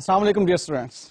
Assalamu alaikum, dear students.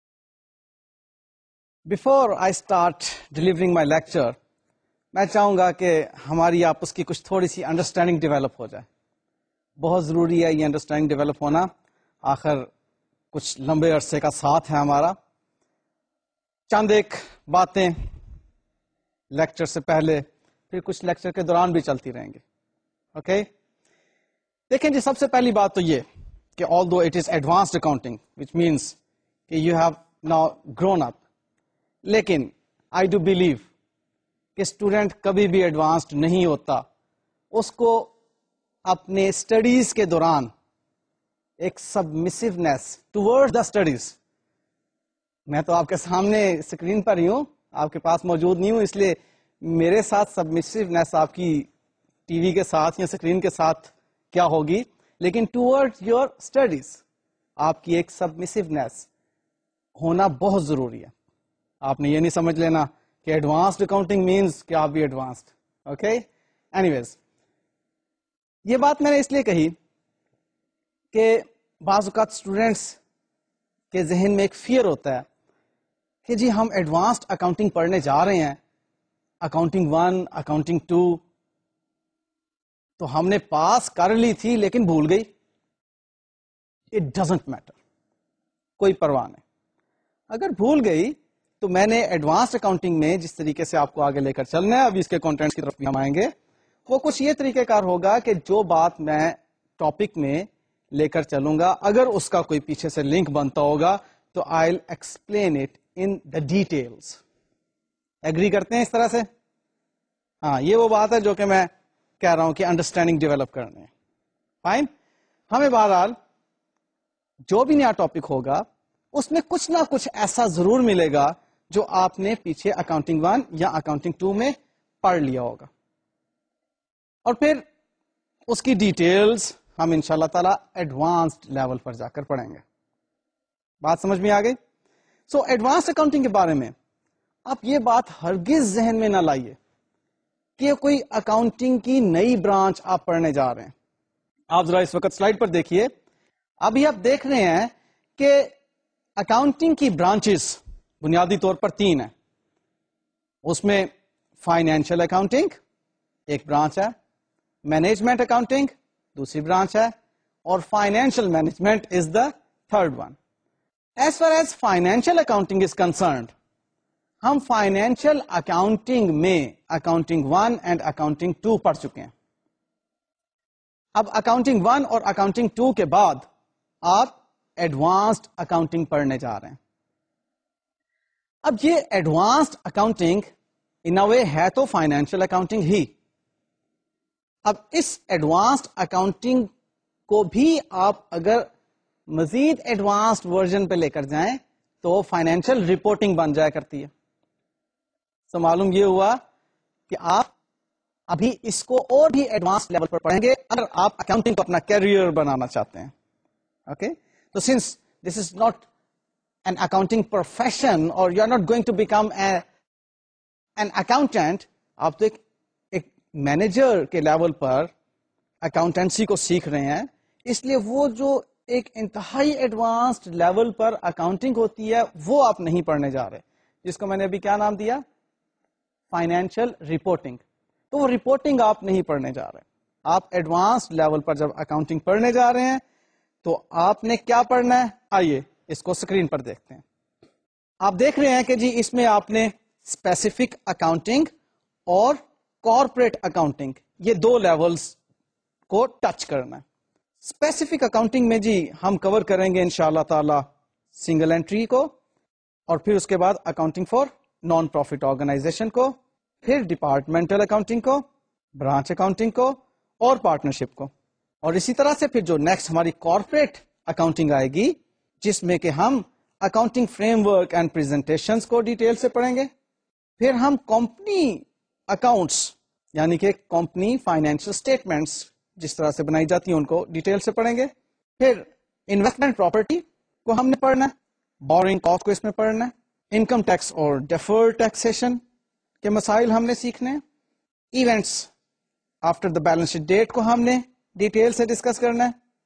Before I start delivering my lecture, میں چاہوں گا کہ ہماری آپس کی کچھ تھوڑی سی انڈرسٹینڈنگ ڈیولپ ہو جائے. بہت ضروری ہے یہ انڈرسٹینڈنگ ڈیولپ ہونا. آخر کچھ لمبے عرصے کا ساتھ ہے ہمارا. چند ایک باتیں لیکچر سے پہلے پھر کچھ لیکچر کے دوران بھی چلتی رہیں گے. اوکے دیکھیں جی، سب سے پہلی بات تو یہ کہ although it is advanced accounting which means کہ you have now grown up, لیکن I do believe کہ اسٹوڈینٹ کبھی بھی ایڈوانسڈ نہیں ہوتا. اس کو اپنے اسٹڈیز کے دوران ایک سبمسیونیس ٹوورڈ دا اسٹڈیز، میں تو آپ کے سامنے اسکرین پر ہی ہوں، آپ کے پاس موجود نہیں ہوں، اس لیے میرے ساتھ سبمسیونیس آپ کی ٹی وی کے ساتھ یا اسکرین کے ساتھ کیا ہوگی، لیکن ٹوورڈ یور اسٹڈیز آپ کی ایک سبمسیونیس ہونا بہت ضروری ہے. آپ نے یہ نہیں سمجھ لینا کہ ایڈوانسڈ اکاؤنٹنگ مینس کہ آپ بھی ایڈوانسڈ. اوکے اینی ویز، یہ بات میں نے اس لیے کہی کہ بعض اوقات اسٹوڈینٹس کے ذہن میں ایک فیئر ہوتا ہے کہ جی ہم ایڈوانسڈ اکاؤنٹنگ پڑھنے جا رہے ہیں، اکاؤنٹنگ 1 اکاؤنٹنگ 2 تو ہم نے پاس کر لی تھی لیکن بھول گئی. اٹ ڈزنٹ میٹر، کوئی پرواہ نہیں. اگر بھول گئی تو میں نے ایڈوانس اکاؤنٹنگ میں جس طریقے سے آپ کو آگے لے کر چلنا ہے، ابھی اس کے کانٹینٹس کی طرف بھی ہم آئیں گے، وہ کچھ یہ طریقہ کار ہوگا کہ جو بات میں ٹاپک میں لے کر چلوں گا اگر اس کا کوئی پیچھے سے لنک بنتا ہوگا تو I will explain it in the details. Agree کرتے ہیں اس طرح سے؟ ہاں، یہ وہ بات ہے جو کہ میں کہہ رہا ہوں کہ انڈرسٹینڈنگ ڈیولپ کرنے ہے. فائن. ہمیں بہرحال جو بھی نیا ٹاپک ہوگا اس میں کچھ نہ کچھ ایسا ضرور ملے گا جو آپ نے پیچھے اکاؤنٹنگ 1 یا اکاؤنٹنگ 2 میں پڑھ لیا ہوگا، اور پھر اس کی ڈیٹیلز ہم ان شاء اللہ تعالی ایڈوانسڈ لیول پر جا کر پڑھیں گے. بات سمجھ میں آ گئی؟ سو ایڈوانس اکاؤنٹنگ کے بارے میں آپ یہ بات ہرگز ذہن میں نہ لائیے کہ کوئی اکاؤنٹنگ کی نئی برانچ آپ پڑھنے جا رہے ہیں. آپ ذرا اس وقت سلائڈ پر دیکھیے. ابھی آپ دیکھ رہے ہیں کہ اکاؤنٹنگ کی برانچز بنیادی طور پر 3 ہیں. اس میں فائنینشیل اکاؤنٹنگ ایک برانچ ہے، مینجمنٹ اکاؤنٹنگ دوسری برانچ ہے، اور financial management is the third one. As far as financial accounting is concerned, ہم فائنینشیل اکاؤنٹنگ میں اکاؤنٹنگ 1 اینڈ اکاؤنٹنگ 2 پڑھ چکے ہیں. اب اکاؤنٹنگ 1 اور اکاؤنٹنگ 2 کے بعد آپ ایڈوانسڈ اکاؤنٹنگ پڑھنے جا رہے ہیں. اب یہ ایڈوانسڈ اکاؤنٹنگ ان اے وے ہے تو فائنینشیل اکاؤنٹنگ ہی. اب اس ایڈوانسڈ اکاؤنٹنگ کو بھی آپ اگر مزید ایڈوانسڈ ورژن پہ لے کر جائیں تو فائنینشیل رپورٹنگ بن جایا کرتی ہے. تو معلوم یہ ہوا کہ آپ ابھی اس کو اور بھی ایڈوانس لیول پر پڑھیں گے اگر آپ اکاؤنٹنگ کو اپنا کیریئر بنانا چاہتے ہیں. اوکے تو since this is not an accounting profession or you are not going to become an accountant، آپ تو ایک مینیجر کے لیول پر اکاؤنٹنسی کو سیکھ رہے ہیں، اس لیے وہ جو ایک انتہائی ایڈوانسڈ لیول پر اکاؤنٹنگ ہوتی ہے وہ آپ نہیں پڑھنے جا رہے، جس کو میں نے ابھی کیا نام دیا، فائنینشیل رپورٹنگ. تو وہ رپورٹنگ آپ نہیں پڑھنے جا رہے. آپ ایڈوانسڈ لیول پر جب اکاؤنٹنگ پڑھنے جا رہے ہیں تو آپ نے کیا پڑھنا ہے، آئیے اس کو اسکرین پر دیکھتے ہیں. آپ دیکھ رہے ہیں کہ جی اس میں آپ نے اسپیسیفک اکاؤنٹنگ اور کارپوریٹ اکاؤنٹنگ یہ 2 لیولز کو ٹچ کرنا ہے. اسپیسیفک اکاؤنٹنگ میں جی ہم کور کریں گے انشاءاللہ تعالی سنگل انٹری کو، اور پھر اس کے بعد accounting for non profit organization کو، پھر ڈپارٹمنٹل اکاؤنٹنگ کو، برانچ اکاؤنٹنگ کو، اور پارٹنرشپ کو. اور اسی طرح سے پھر جو نیکسٹ ہماری کارپوریٹ اکاؤنٹنگ آئے گی جس میں کہ ہم accounting framework and presentations کو ڈیٹیل سے پڑھیں گے. پھر ہم کمپنی اکاؤنٹس یعنی کہ کمپنی فائنینشیل اسٹیٹمنٹس جس طرح سے بنائی جاتی ہیں ان کو ڈیٹیل سے پڑھیں گے. پھر انویسٹمنٹ پراپرٹی کو ہم نے پڑھنا ہے، بورنگ کاسٹ کو اس میں پڑھنا ہے، انکم ٹیکس اور ڈیفرڈ ٹیکسیشن کے مسائل ہم نے سیکھنے ہیں، events after the balance sheet date کو ہم نے ڈیٹیل سے ڈسکس کرنا ہے،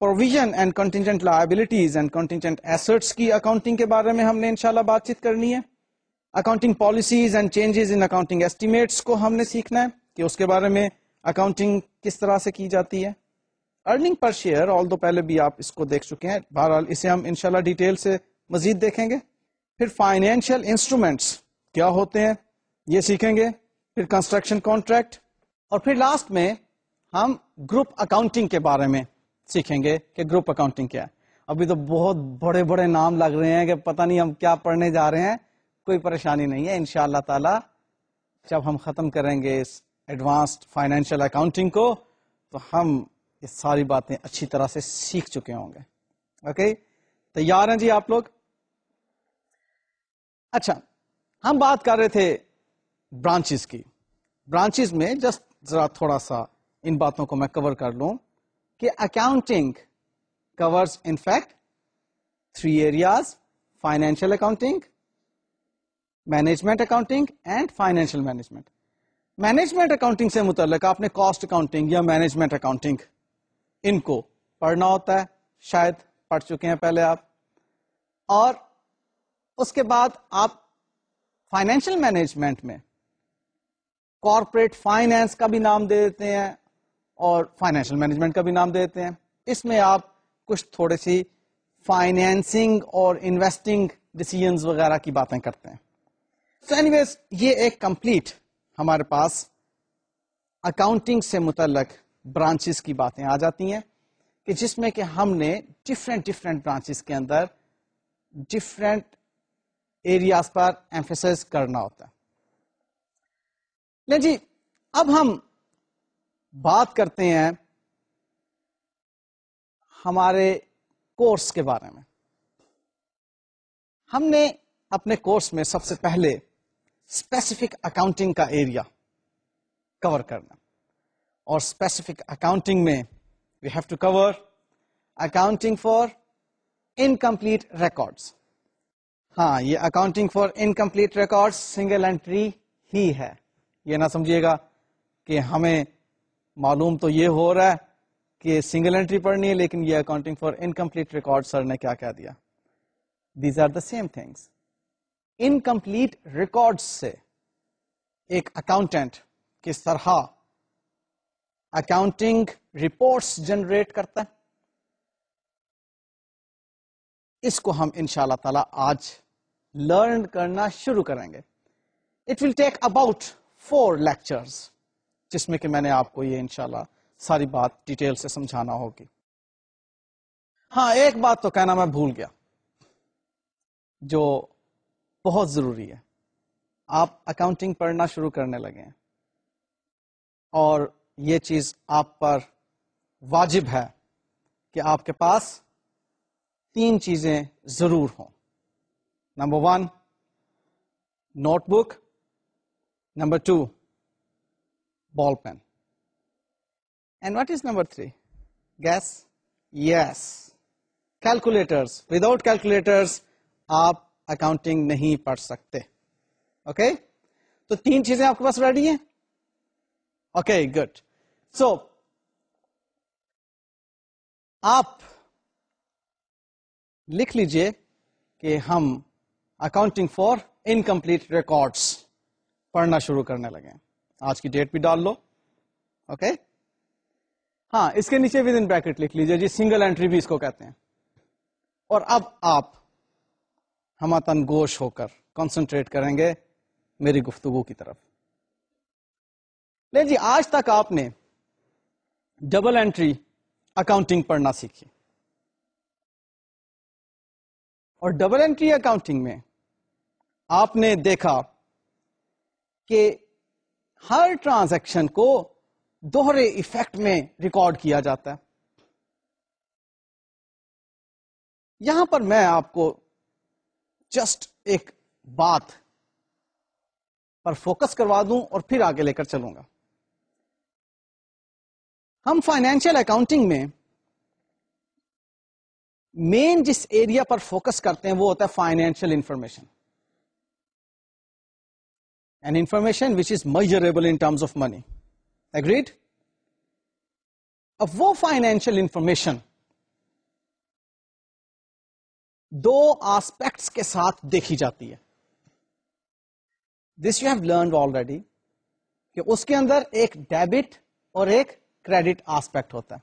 provision and contingent liabilities and contingent assets کی اکاؤنٹنگ کے بارے میں ہم نے انشاءاللہ بات چیت کرنی ہے. Accounting policies and changes in accounting estimates کو ہم نے سیکھنا ہے کہ اس کے بارے میں اکاؤنٹنگ کس طرح سے کی جاتی ہے. ارننگ پر شیئر آل دو پہلے بھی آپ اس کو دیکھ چکے ہیں, بہرحال اسے ہم انشاءاللہ ڈیٹیل سے مزید دیکھیں گے. پھر فائنینشیل انسٹرومینٹس کیا ہوتے ہیں یہ سیکھیں گے. پھر کنسٹرکشن کانٹریکٹ, اور پھر لاسٹ میں ہم گروپ اکاؤنٹنگ کے بارے میں سیکھیں گے کہ گروپ اکاؤنٹنگ کیا ہے. ابھی تو بہت بڑے بڑے نام لگ رہے ہیں کہ پتہ نہیں ہم کیا پڑھنے جا رہے ہیں. کوئی پریشانی نہیں ہے, انشاءاللہ تعالی جب ہم ختم کریں گے اس ایڈوانسڈ فائنینشیل اکاؤنٹنگ کو تو ہم یہ ساری باتیں اچھی طرح سے سیکھ چکے ہوں گے. اوکے, تیار ہیں جی آپ لوگ؟ اچھا, ہم بات کر رہے تھے برانچز کی. برانچز میں جسٹ ذرا تھوڑا سا ان باتوں کو میں کور کر لوں کہ accounting covers in fact 3 areas: financial accounting, management accounting and financial management. Management accounting سے متعلق آپ نے کاسٹ اکاؤنٹنگ یا مینجمنٹ اکاؤنٹنگ ان کو پڑھنا ہوتا ہے, شاید پڑھ چکے ہیں پہلے آپ. اور اس کے بعد آپ فائنینشیل مینجمنٹ میں کارپوریٹ فائنینس کا بھی نام دے دیتے ہیں اور فائنینشیل مینجمنٹ کا بھی نام دے دیتے ہیں. اس میں آپ کچھ تھوڑی سی فائنینسنگ اور انویسٹنگ ڈیسیژنز وغیرہ کی باتیں کرتے ہیں. سو اینی ویز یہ ایک کمپلیٹ ہمارے پاس اکاؤنٹنگ سے متعلق برانچز کی باتیں آ جاتی ہیں کہ جس میں کہ ہم نے ڈفرینٹ برانچز کے اندر ڈفرینٹ ایریاز پر ایمفیسائز کرنا ہوتا ہے. لیں جی, اب ہم بات کرتے ہیں ہمارے کورس کے بارے میں. ہم نے اپنے کورس میں سب سے پہلے اسپیسیفک اکاؤنٹنگ کا ایریا کور کرنا, اور اسپیسیفک اکاؤنٹنگ میں we have to cover accounting for incomplete records. ہاں, یہ accounting for incomplete records single entry ہی ہے. یہ نہ سمجھیے گا کہ ہمیں معلوم تو یہ ہو رہا ہے کہ سنگل انٹری پڑھنی ہے لیکن یہ accounting for incomplete record sir نے کیا کہہ دیا. These are the same things. Incomplete record سے ایک اکاؤنٹنٹ کس طرح اکاؤنٹنگ رپورٹس جنریٹ کرتا ہے, اس کو ہم انشاءاللہ تعالی آج لرن کرنا شروع کریں گے. It will take about 4 lectures, جس میں کہ میں نے آپ کو یہ انشاءاللہ ساری بات ڈیٹیل سے سمجھانا ہوگی. ہاں, ایک بات تو کہنا میں بھول گیا جو بہت ضروری ہے. آپ اکاؤنٹنگ پڑھنا شروع کرنے لگے ہیں اور یہ چیز آپ پر واجب ہے کہ آپ کے پاس 3 چیزیں ضرور ہوں. Number 1 notebook, number 2 ball pen, and what is number 3؟ Guess? Yes, calculators. Without calculators آپ اکاؤنٹنگ نہیں پڑھ سکتے. اوکے, تو 3 چیزیں آپ کے پاس ریڈی ہیں؟ Okay, good. سو آپ لکھ لیجئے کہ ہم اکاؤنٹنگ فار انکمپلیٹ ریکارڈس پڑھنا شروع کرنے لگے. آج کی ڈیٹ بھی ڈال لو. اوکے, ہاں, اس کے نیچے ود ان بریکٹ لکھ لیجئے جی سنگل انٹری بھی اس کو کہتے ہیں. اور اب آپ ہماتن گوش ہو کر کنسنٹریٹ کریں گے میری گفتگو کی طرف. لیں جی, آج تک آپ نے ڈبل انٹری اکاؤنٹنگ پڑھنا سیکھی, اور ڈبل انٹری اکاؤنٹنگ میں آپ نے دیکھا کہ ہر ٹرانزیکشن کو دوہرے ایفیکٹ میں ریکارڈ کیا جاتا ہے. یہاں پر میں آپ کو جسٹ ایک بات پر فوکس کروا دوں اور پھر آگے لے کر چلوں گا. ہم فائنینشیل اکاؤنٹنگ میں مین جس ایریا پر فوکس کرتے ہیں وہ ہوتا ہے financial information, and information which is measurable in terms of money. Agreed? اب وہ فائنینشیل انفارمیشن دو آسپیکٹس کے ساتھ دیکھی جاتی ہے. This you have learned already کہ اس کے اندر ایک ڈیبٹ اور ایک کریڈٹ آسپیکٹ ہوتا ہے.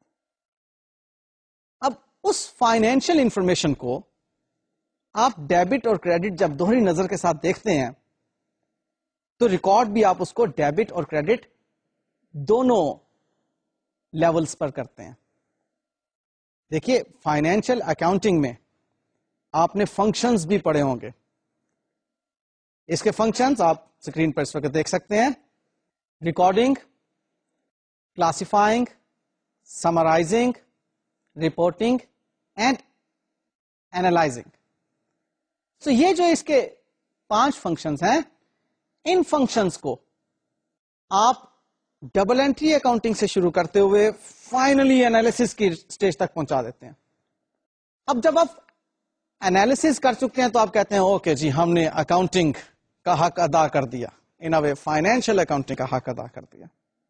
اب اس فائنینشیل انفارمیشن کو آپ ڈیبٹ اور کریڈٹ جب دوہری نظر کے ساتھ دیکھتے ہیں تو ریکارڈ بھی آپ اس کو ڈیبٹ اور کریڈٹ دونوں لیولز پر کرتے ہیں. دیکھیے فائنینشیل اکاؤنٹنگ میں آپ نے فنکشنز بھی پڑھے ہوں گے. اس کے فنکشنز آپ اسکرین پر اس وقت دیکھ سکتے ہیں. Recording, classifying, summarising, reporting and analysing. تو یہ جو اس کے 5 فنکشنز ہیں, ان فنکشنز کو آپ ڈبل انٹری اکاؤنٹنگ سے شروع کرتے ہوئے فائنلی انالیسس کی اسٹیج تک پہنچا دیتے ہیں. اب جب آپ انالیسس کر چکے ہیں تو آپ کہتے ہیں اوکے جی ہم نے اکاؤنٹنگ کا حق ادا کر دیا, ان وے فائنینشیل اکاؤنٹنگ کا حق ادا کر دیا.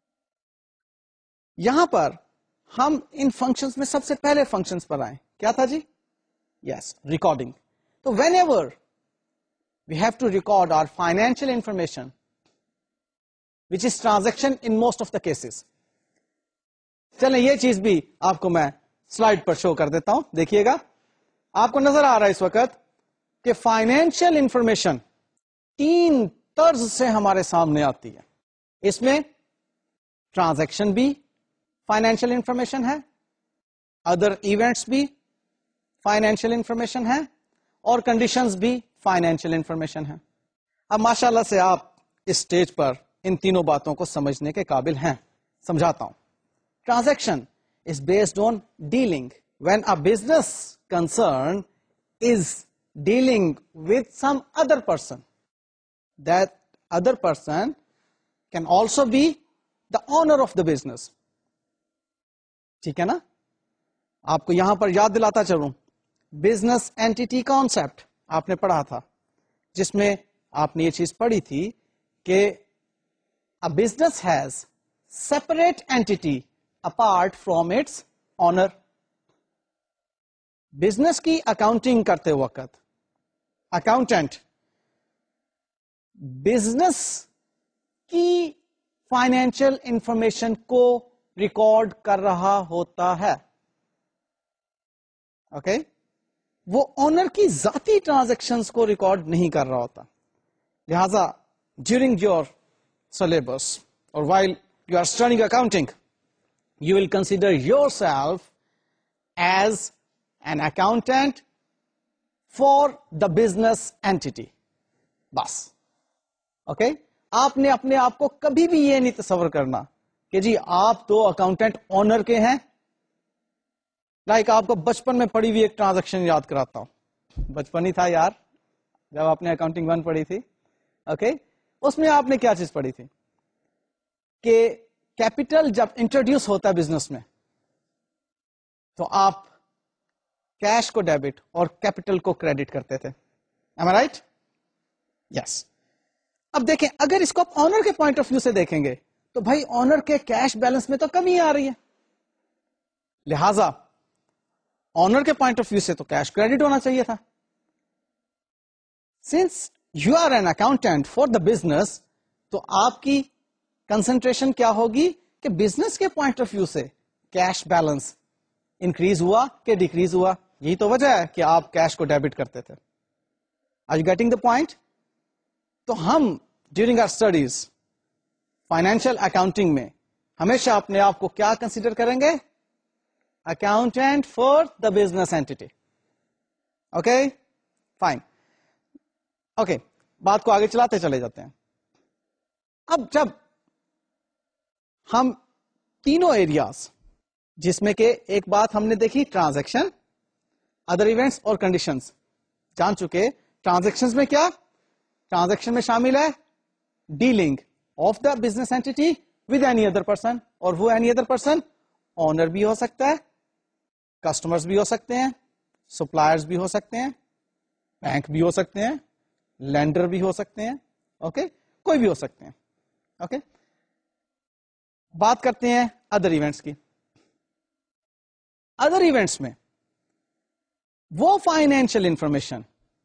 یہاں پر ہم ان فنکشنز میں سب سے پہلے فنکشنز پر آئیں. کیا تھا جی؟ Yes, recording. تو whenever we have to record our financial information which is transaction in most of the cases. چلیں یہ چیز بھی آپ کو میں سلائڈ پر شو کر دیتا ہوں, دیکھیے گا. آپ کو نظر آ رہا ہے اس وقت کہ فائنینشیل انفارمیشن 3 طرز سے ہمارے سامنے آتی ہے. اس میں ٹرانزیکشن بھی فائنینشیل انفارمیشن ہے, ادر ایونٹس بھی فائنینشیل انفارمیشن ہے, اور کنڈیشنز بھی فائنینشیل انفارمیشن ہے. اب ماشاءاللہ سے آپ اس سٹیج پر ان تینوں باتوں کو سمجھنے کے قابل ہیں. سمجھاتا ہوں. Transaction is based on dealing. When a business concern is dealing with some other person, that other person can also be the owner of the business. ٹھیک ہے نا؟ آپ کو یہاں پر یاد دلاتا چلوں, بزنس اینٹیٹی کانسیپٹ آپ نے پڑھا تھا, جس میں آپ نے یہ چیز پڑھی تھی کہ a business has separate entity apart from its owner. Business کی اکاؤنٹنگ کرتے وقت اکاؤنٹنٹ بزنس کی فائنینشیل انفارمیشن کو ریکارڈ کر رہا ہوتا ہے. اوکے, وہ اونر کی ذاتی ٹرانزیکشنز کو ریکارڈ نہیں کر رہا ہوتا. لہذا during your syllabus or while you are studying accounting, you will consider yourself as an accountant for the business entity. بس. اوکے, آپ نے اپنے آپ کو کبھی بھی یہ نہیں تصور کرنا کہ جی آپ تو اکاؤنٹنٹ اونر کے ہیں. لائک آپ کو بچپن میں پڑھی ہوئی ایک ٹرانزیکشن یاد کراتا ہوں. بچپن ہی تھا یار جب آپ نے اکاؤنٹنگ 1 پڑھی تھی. اوکے, اس میں آپ نے کیا چیز پڑھی تھی کہ کیپٹل جب انٹروڈیوس ہوتا ہے بزنس میں تو آپ کیش کو ڈیبٹ اور کیپٹل کو کریڈٹ کرتے تھے. Am I right? Yes. اب دیکھیں اگر اس کو آپ آنر کے پوائنٹ آف ویو سے دیکھیں گے تو بھائی آنر کے کیش بیلنس میں تو کمی آ رہی ہے. لہذا آنر کے پوائنٹ آف ویو سے تو کیش کریڈٹ ہونا چاہیے تھا. Since you are an accountant for the business, تو آپ کی کنسنٹریشن کیا ہوگی کہ بزنس کے پوائنٹ آف ویو سے کیش بیلنس انکریز ہوا کہ ڈیکریز ہوا. یہی تو وجہ ہے کہ آپ کیش کو ڈیبٹ کرتے تھے. Are you getting the point? تو ہم during our studies financial accounting میں ہمیشہ اپنے آپ کو کیا کنسیڈر کریں گے؟ Accountant for the business entity. Okay fine. Okay, بات کو آگے چلاتے چلے جاتے ہیں. اب جب ہم تینوں ایریاز جس میں کہ ایک بات ہم نے دیکھی ٹرانزیکشن, ادر ایونٹس اور کنڈیشنز جان چکے. ٹرانزیکشن میں کیا؟ ٹرانزیکشن میں شامل ہے dealing of the business entity with any other person, اور وہ اینی ادر پرسن اونر بھی ہو سکتا ہے, کسٹمرز بھی ہو سکتے ہیں, سپلائرز بھی ہو سکتے ہیں, بینک بھی ہو سکتے ہیں, لینڈر بھی ہو سکتے ہیں. اوکے, کوئی بھی ہو سکتے ہیں. اوکے, بات کرتے ہیں ادر ایونٹس کی. ادر ایونٹس میں وہ financial information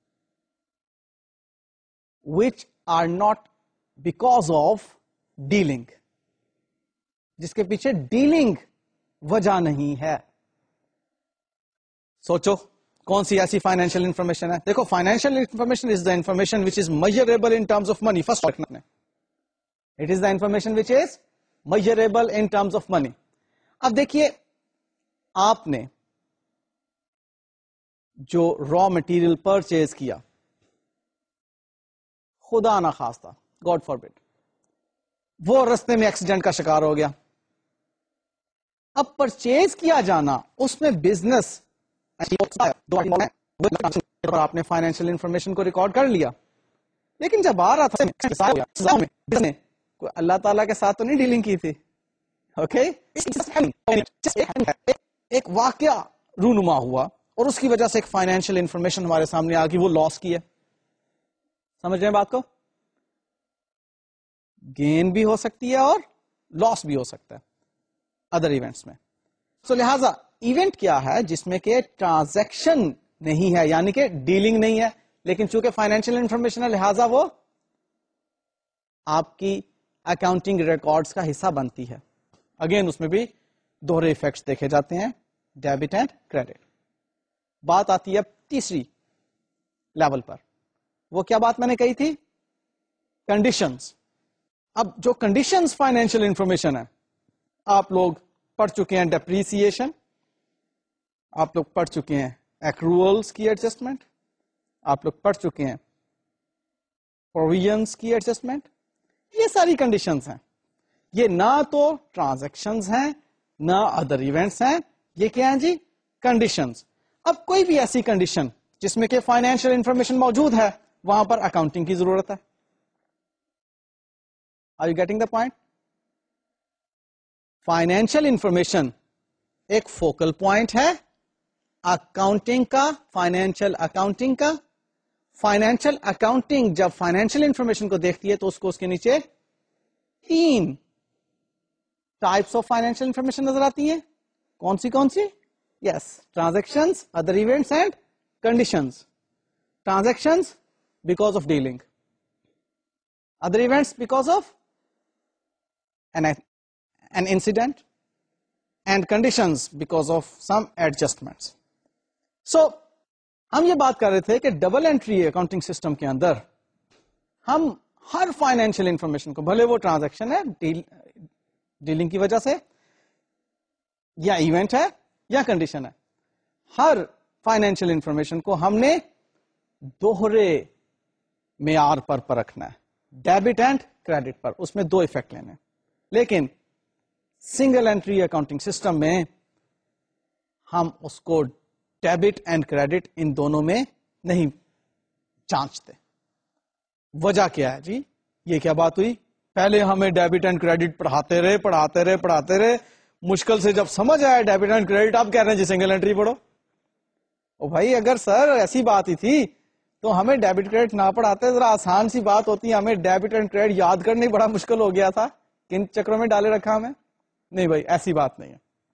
which are not because of dealing, جس کے پیچھے ڈیلنگ وجہ نہیں ہے. سوچو کون سی ایسی فائنینشیل انفارمیشن ہے؟ دیکھو financial information is the information which is measurable in terms of money. First رکھنا ہے it is the information which is measurable in terms of money. اب دیکھیے آپ نے جو را مٹیریل پرچیز کیا، خدا نہ خواستہ گاڈ فاربڈ وہ رستے میں ایکسیڈنٹ کا شکار ہو گیا. اب پرچیز کیا جانا اس میں بزنس آپ نے فائنینشیل انفارمیشن کو ریکارڈ کر لیا، لیکن جب آ رہا تھا کوئی اللہ تعالیٰ کے ساتھ تو نہیں ڈیلنگ کی تھی. اوکے ایک واقعہ رونما ہوا اور اس کی وجہ سے ایک فائنینشیل انفارمیشن ہمارے سامنے آ گئی، وہ لاس کی ہے. سمجھ رہے ہیں بات کو؟ گین بھی ہو سکتی ہے اور لاس بھی ہو سکتا ہے ادر ایونٹس میں. سو لہذا ایونٹ کیا ہے جس میں کہ ٹرانزیکشن نہیں ہے، یعنی کہ ڈیلنگ نہیں ہے، لیکن چونکہ فائنینشیل انفارمیشن ہے لہذا وہ آپ کی اکاؤنٹنگ ریکارڈز کا حصہ بنتی ہے. اگین اس میں بھی دوہرے ایفیکٹس دیکھے جاتے ہیں، ڈیبٹ اینڈ کریڈٹ. بات آتی ہے تیسری لیول پر. وہ کیا بات میں نے کہی تھی؟ کنڈیشنز. اب جو کنڈیشنز فائنینشیل انفارمیشن ہے، آپ لوگ پڑھ چکے ہیں ڈیپریسیشن، آپ لوگ پڑھ چکے ہیں ایکروولز کی ایڈجسٹمنٹ، آپ لوگ پڑھ چکے ہیں پروویژنز کی ایڈجسٹمنٹ. یہ ساری کنڈیشنز ہیں. یہ نہ تو ٹرانزیکشنز ہیں نہ ادر ایونٹس ہیں، یہ کیا ہیں جی؟ کنڈیشنز. اب کوئی بھی ایسی کنڈیشن جس میں کہ فائنینشیل انفارمیشن موجود ہے وہاں پر اکاؤنٹنگ کی ضرورت ہے. Are you getting the point? Financial information ایک فوکل پوائنٹ ہے اکاؤنٹنگ کا، فائنینشیل اکاؤنٹنگ کا. فائنینشیل اکاؤنٹنگ جب فائنینشیل انفارمیشن کو دیکھتی ہے تو اس کو اس کے نیچے 3 ٹائپس آف فائنینشیل انفارمیشن نظر آتی ہیں. کون سی؟ Yes, transactions, other events and conditions. Transactions because of dealing, other events because of an incident, and conditions because of some adjustments. So ہم یہ بات کر رہے تھے کہ ڈبل انٹری اکاؤنٹنگ سسٹم کے اندر ہم ہر فائنینشیل انفارمیشن کو، بھلے وہ ٹرانزیکشن ہے ڈیلنگ کی وجہ سے، یا ایونٹ ہے یا کنڈیشن ہے، ہر فائنینشیل انفارمیشن کو ہم نے دوہرے معیار پر پرکھنا ہے، ڈیبٹ اینڈ کریڈٹ پر. اس میں 2 ایفیکٹ لینے. لیکن سنگل انٹری اکاؤنٹنگ سسٹم میں ہم اس کو ڈیبٹ اینڈ کریڈٹ ان دونوں میں نہیں جانچتے. وجہ کیا ہے جی؟ یہ کیا بات ہوئی؟ پہلے ہمیں ڈیبٹ اینڈ کریڈٹ پڑھاتے رہے، مشکل سے جب سمجھ آیا ڈیبٹ اینڈ کریڈٹ، آپ کہہ رہے ہیں جی سنگل انٹری پڑھو. او بھائی اگر سر ایسی بات ہی تھی تو ہمیں ڈیبٹ کریڈٹ نہ پڑھاتے، ذرا آسان سی بات ہوتی ہے. ہمیں ڈیبٹ اینڈ کریڈٹ یاد کرنے بڑا مشکل ہو گیا تھا. کن چکروں میں ڈالے رکھا ہمیں؟ نہیں بھائی ایسی بات نہیں ہے.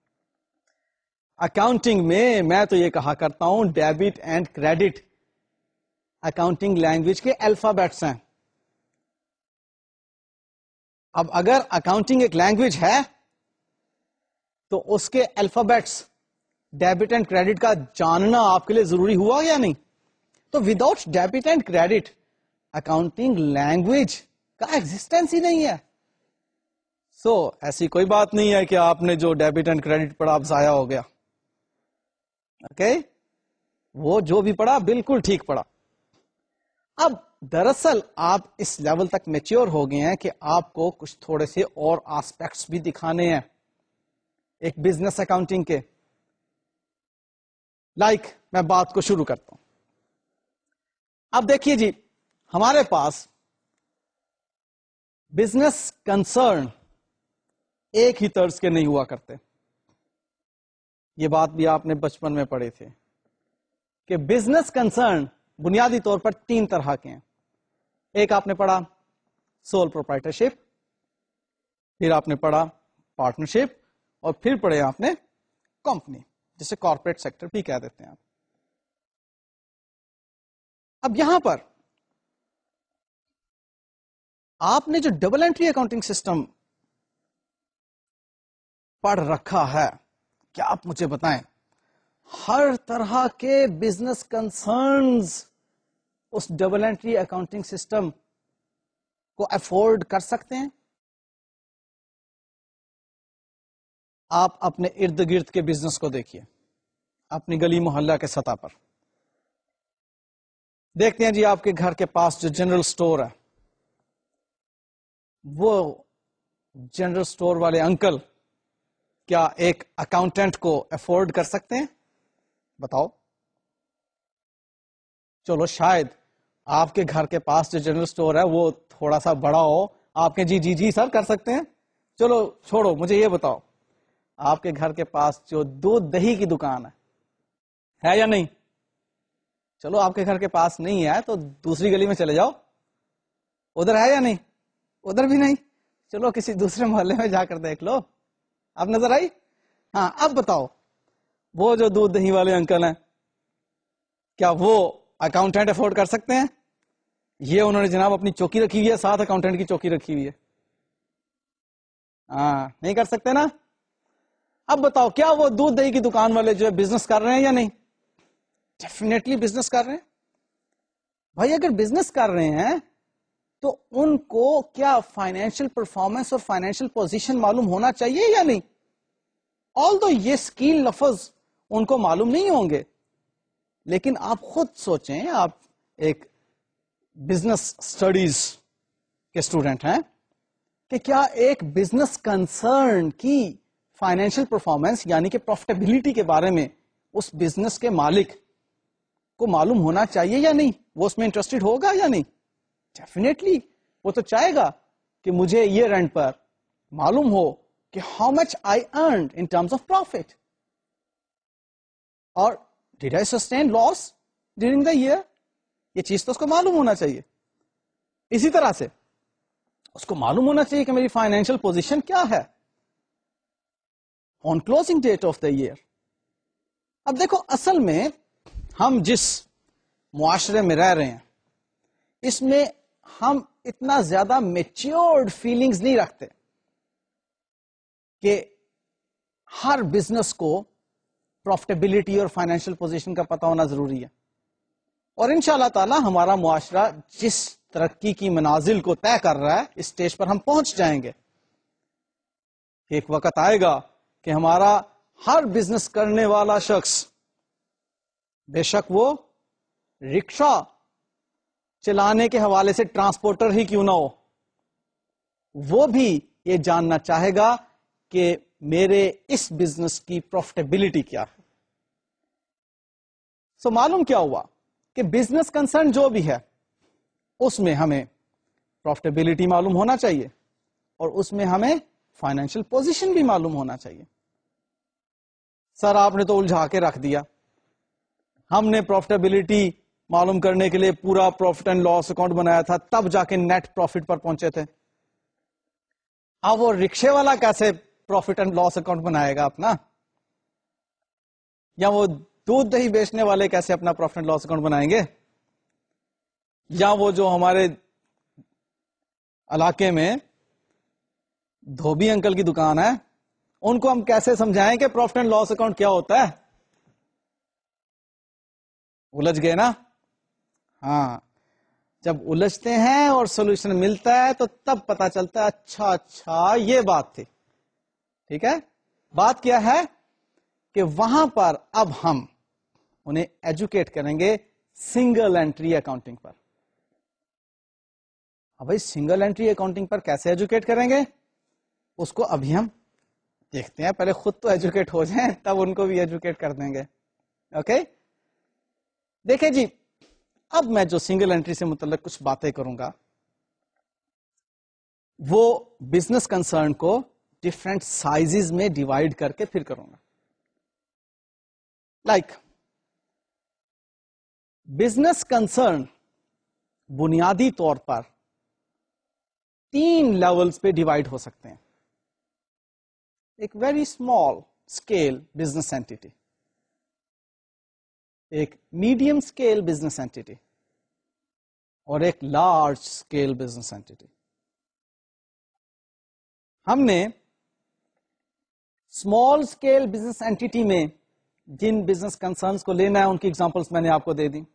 اکاؤنٹنگ میں تو یہ کہا کرتا ہوں debit and credit accounting language کے الفابیٹس ہیں. اب اگر اکاؤنٹنگ ایک لینگویج ہے تو اس کے الفابیٹس ڈیبٹ اینڈ کریڈٹ کا جاننا آپ کے لیے ضروری ہوا یا نہیں؟ تو without debit and credit accounting language کا ایگزسٹنس ہی نہیں ہے. سو ایسی کوئی بات نہیں ہے کہ آپ نے جو ڈیبٹ اینڈ کریڈٹ پڑھا اب ضائع ہو گیا. اوکے وہ جو بھی پڑھا بالکل ٹھیک پڑھا. اب دراصل آپ اس لیول تک میچور ہو گئے ہیں کہ آپ کو کچھ تھوڑے سے اور آسپیکٹس بھی دکھانے ہیں ایک بزنس اکاؤنٹنگ کے. میں بات کو شروع کرتا ہوں. اب دیکھیے جی ہمارے پاس بزنس کنسرن ایک ہی طرز کے نہیں ہوا کرتے. یہ بات بھی آپ نے بچپن میں پڑھی تھی کہ بزنس کنسرن بنیادی طور پر 3 طرح کے ہیں. ایک آپ نے پڑھا سول پروپرائٹرشپ، پھر آپ نے پڑھا پارٹنرشپ، اور پھر پڑھے آپ نے کمپنی، جسے کارپوریٹ سیکٹر بھی کہہ دیتے ہیں آپ. اب یہاں پر آپ نے جو ڈبل انٹری اکاؤنٹنگ سسٹم پڑھ رکھا ہے، کیا آپ مجھے بتائیں ہر طرح کے بزنس کنسرنز اس ڈبل انٹری اکاؤنٹنگ سسٹم کو افورڈ کر سکتے ہیں؟ آپ اپنے ارد گرد کے بزنس کو دیکھیے، اپنی گلی محلہ کے سطح پر دیکھتے ہیں جی، آپ کے گھر کے پاس جو جنرل سٹور ہے، وہ جنرل سٹور والے انکل کیا ایک اکاؤنٹنٹ کو افورڈ کر سکتے ہیں؟ بتاؤ. چلو شاید آپ کے گھر کے پاس جو جنرل سٹور ہے وہ تھوڑا سا بڑا ہو، آپ کے جی جی جی سر کر سکتے ہیں. چلو چھوڑو، مجھے یہ بتاؤ آپ کے گھر کے پاس جو دودھ دہی کی دکان ہے یا نہیں؟ چلو آپ کے گھر کے پاس نہیں ہے تو دوسری گلی میں چلے جاؤ، ادھر ہے یا نہیں؟ ادھر بھی نہیں. چلو کسی دوسرے محلے میں جا کر دیکھ لو. اب نظر آئی؟ ہاں. اب بتاؤ وہ جو دودھ دہی والے انکل ہیں، کیا وہ اکاؤنٹنٹ افورڈ کر سکتے ہیں؟ یہ انہوں نے جناب اپنی چوکی رکھی ہوئی ہے، ساتھ اکاؤنٹنٹ کی چوکی رکھی ہوئی ہے. ہاں نہیں کر سکتے نا. اب بتاؤ کیا وہ دودھ دہی کی دکان والے جو ہے بزنس کر رہے ہیں یا نہیں؟ ڈیفینیٹلی بزنس کر رہے ہیں. بھائی اگر بزنس کر رہے ہیں تو ان کو کیا فائنینشیل پرفارمنس اور فائنینشیل پوزیشن معلوم ہونا چاہیے یا نہیں؟ آلدو یہ اسکیل لفظ ان کو معلوم نہیں ہوں گے، لیکن آپ خود سوچیں، آپ ایک بزنس اسٹڈیز کے اسٹوڈنٹ ہیں، کہ کیا ایک بزنس کنسرن کی فائنینشیل پرفارمنس یعنی کہ پروفیٹیبلٹی کے بارے میں اس بزنس کے مالک کو معلوم ہونا چاہیے یا نہیں؟ وہ اس میں انٹرسٹڈ ہوگا یا نہیں؟ ڈیفینیٹلی وہ تو چاہے گا کہ مجھے یہ رینٹ پر معلوم ہو کہ how much I earned in terms of profit, اور did I sustain loss during the year. یہ چیز تو اس کو معلوم ہونا چاہیے. اسی طرح سے اس کو معلوم ہونا چاہیے کہ میری فائنینشیل پوزیشن کیا ہے on closing date of the year. اب دیکھو اصل میں ہم جس معاشرے میں رہ رہے ہیں اس میں ہم اتنا زیادہ میچیورڈ فیلنگز نہیں رکھتے کہ ہر بزنس کو پروفیٹیبلٹی اور فائنینشیل پوزیشن کا پتہ ہونا ضروری ہے. اور ان شاء اللہ تعالی ہمارا معاشرہ جس ترقی کی منازل کو طے کر رہا ہے اس اسٹیج پر ہم پہنچ جائیں گے. ایک وقت آئے گا کہ ہمارا ہر بزنس کرنے والا شخص، بے شک وہ رکشا چلانے کے حوالے سے ٹرانسپورٹر ہی کیوں نہ ہو، وہ بھی یہ جاننا چاہے گا کہ میرے اس بزنس کی پروفیٹیبلٹی کیا ہے. سو معلوم کیا ہوا کہ بزنس کنسرن جو بھی ہے اس میں ہمیں پروفیٹیبلٹی معلوم ہونا چاہیے اور اس میں ہمیں فائنینشیل پوزیشن بھی معلوم ہونا چاہیے. سر آپ نے تو الجھا کے رکھ دیا، ہم نے پروفیٹیبلٹی معلوم کرنے کے لیے پورا پروفٹ اینڈ لاس اکاؤنٹ بنایا تھا، تب جا کے نیٹ پروفٹ پر پہنچے تھے. اب وہ رکشے والا کیسے پروفٹ اینڈ لاس اکاؤنٹ بنائے گا اپنا، یا وہ دودھ دہی بیچنے والے کیسے اپنا پروفٹ اینڈ لاس اکاؤنٹ بنائیں گے، یا وہ جو ہمارے علاقے میں دھوبی انکل کی دکان ہے ان کو ہم کیسے سمجھائیں کہ پروفٹ اینڈ لاس اکاؤنٹ کیا ہوتا ہے؟ الجھ گئے نا. ہاں جب الجھتے ہیں اور سولوشن ملتا ہے تو تب پتا چلتا ہے اچھا یہ بات تھی. ٹھیک ہے، بات کیا ہے کہ وہاں پر اب ہم انہیں ایجوکیٹ کریں گے سنگل انٹری اکاؤنٹنگ پر. اب بھائی سنگل انٹری اکاؤنٹنگ پر کیسے ایجوکیٹ کریں گے اس کو ابھی ہم دیکھتے ہیں. پہلے خود تو ایجوکیٹ ہو جائیں تب ان کو بھی ایجوکیٹ کر دیں گے. اوکے دیکھیں جی، اب میں جو سنگل انٹری سے متعلق کچھ باتیں کروں گا وہ بزنس کنسرن کو ڈفرینٹ سائزز میں ڈیوائڈ کر کے پھر کروں گا. لائک بزنس کنسرن بنیادی طور پر 3 لیولز پہ ڈیوائڈ ہو سکتے ہیں. ایک very small scale business entity, ایک میڈیم اسکیل بزنس اینٹی اور ایک لارج اسکیل بزنس اینٹیٹی. ہم نے اسمال اسکیل بزنس اینٹیٹی میں جن بزنس کنسرنس کو لینا ہے ان کی ایگزامپلس میں نے آپ کو دے دی.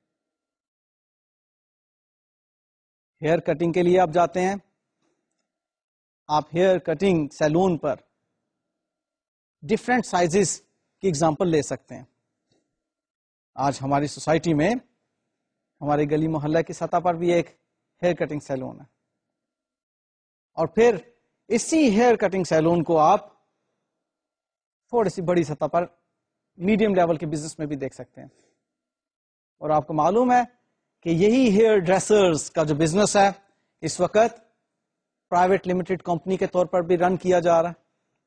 ہیئر کٹنگ کے لیے آپ جاتے ہیں, آپ ہیئر کٹنگ سیلون پر ڈفرینٹ سائزز کی ایگزامپل لے سکتے ہیں. آج ہماری سوسائٹی میں ہمارے گلی محلہ کی سطح پر بھی ایک ہیئر کٹنگ سیلون ہے, اور پھر اسی ہیئر کٹنگ سیلون کو آپ تھوڑی سی بڑی سطح پر میڈیم لیول کے بزنس میں بھی دیکھ سکتے ہیں. اور آپ کو معلوم ہے کہ یہی ہیئر ڈریسرز کا جو بزنس ہے اس وقت پرائیویٹ لمیٹڈ کمپنی کے طور پر بھی رن کیا جا رہا ہے.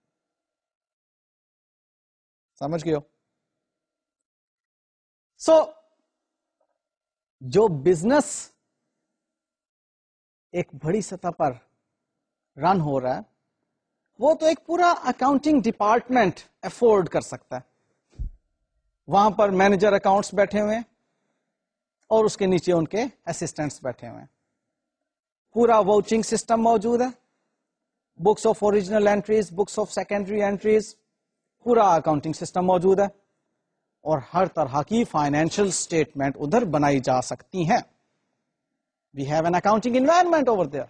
سمجھ گئے ہو؟ سو جو بزنس ایک بڑی سطح پر رن ہو رہا ہے وہ تو ایک پورا اکاؤنٹنگ ڈپارٹمنٹ افورڈ کر سکتا ہے. وہاں پر مینیجر اکاؤنٹس بیٹھے ہوئے ہیں اور اس کے نیچے ان کے اسسٹنٹس بیٹھے ہوئے ہیں. پورا واؤچنگ سسٹم موجود ہے, books of original entries, books of secondary entries, پورا اکاؤنٹنگ سسٹم موجود ہے, اور ہر طرح کی فائنینشیل اسٹیٹمنٹ ادھر بنائی جا سکتی ہیں. We have an accounting environment over there.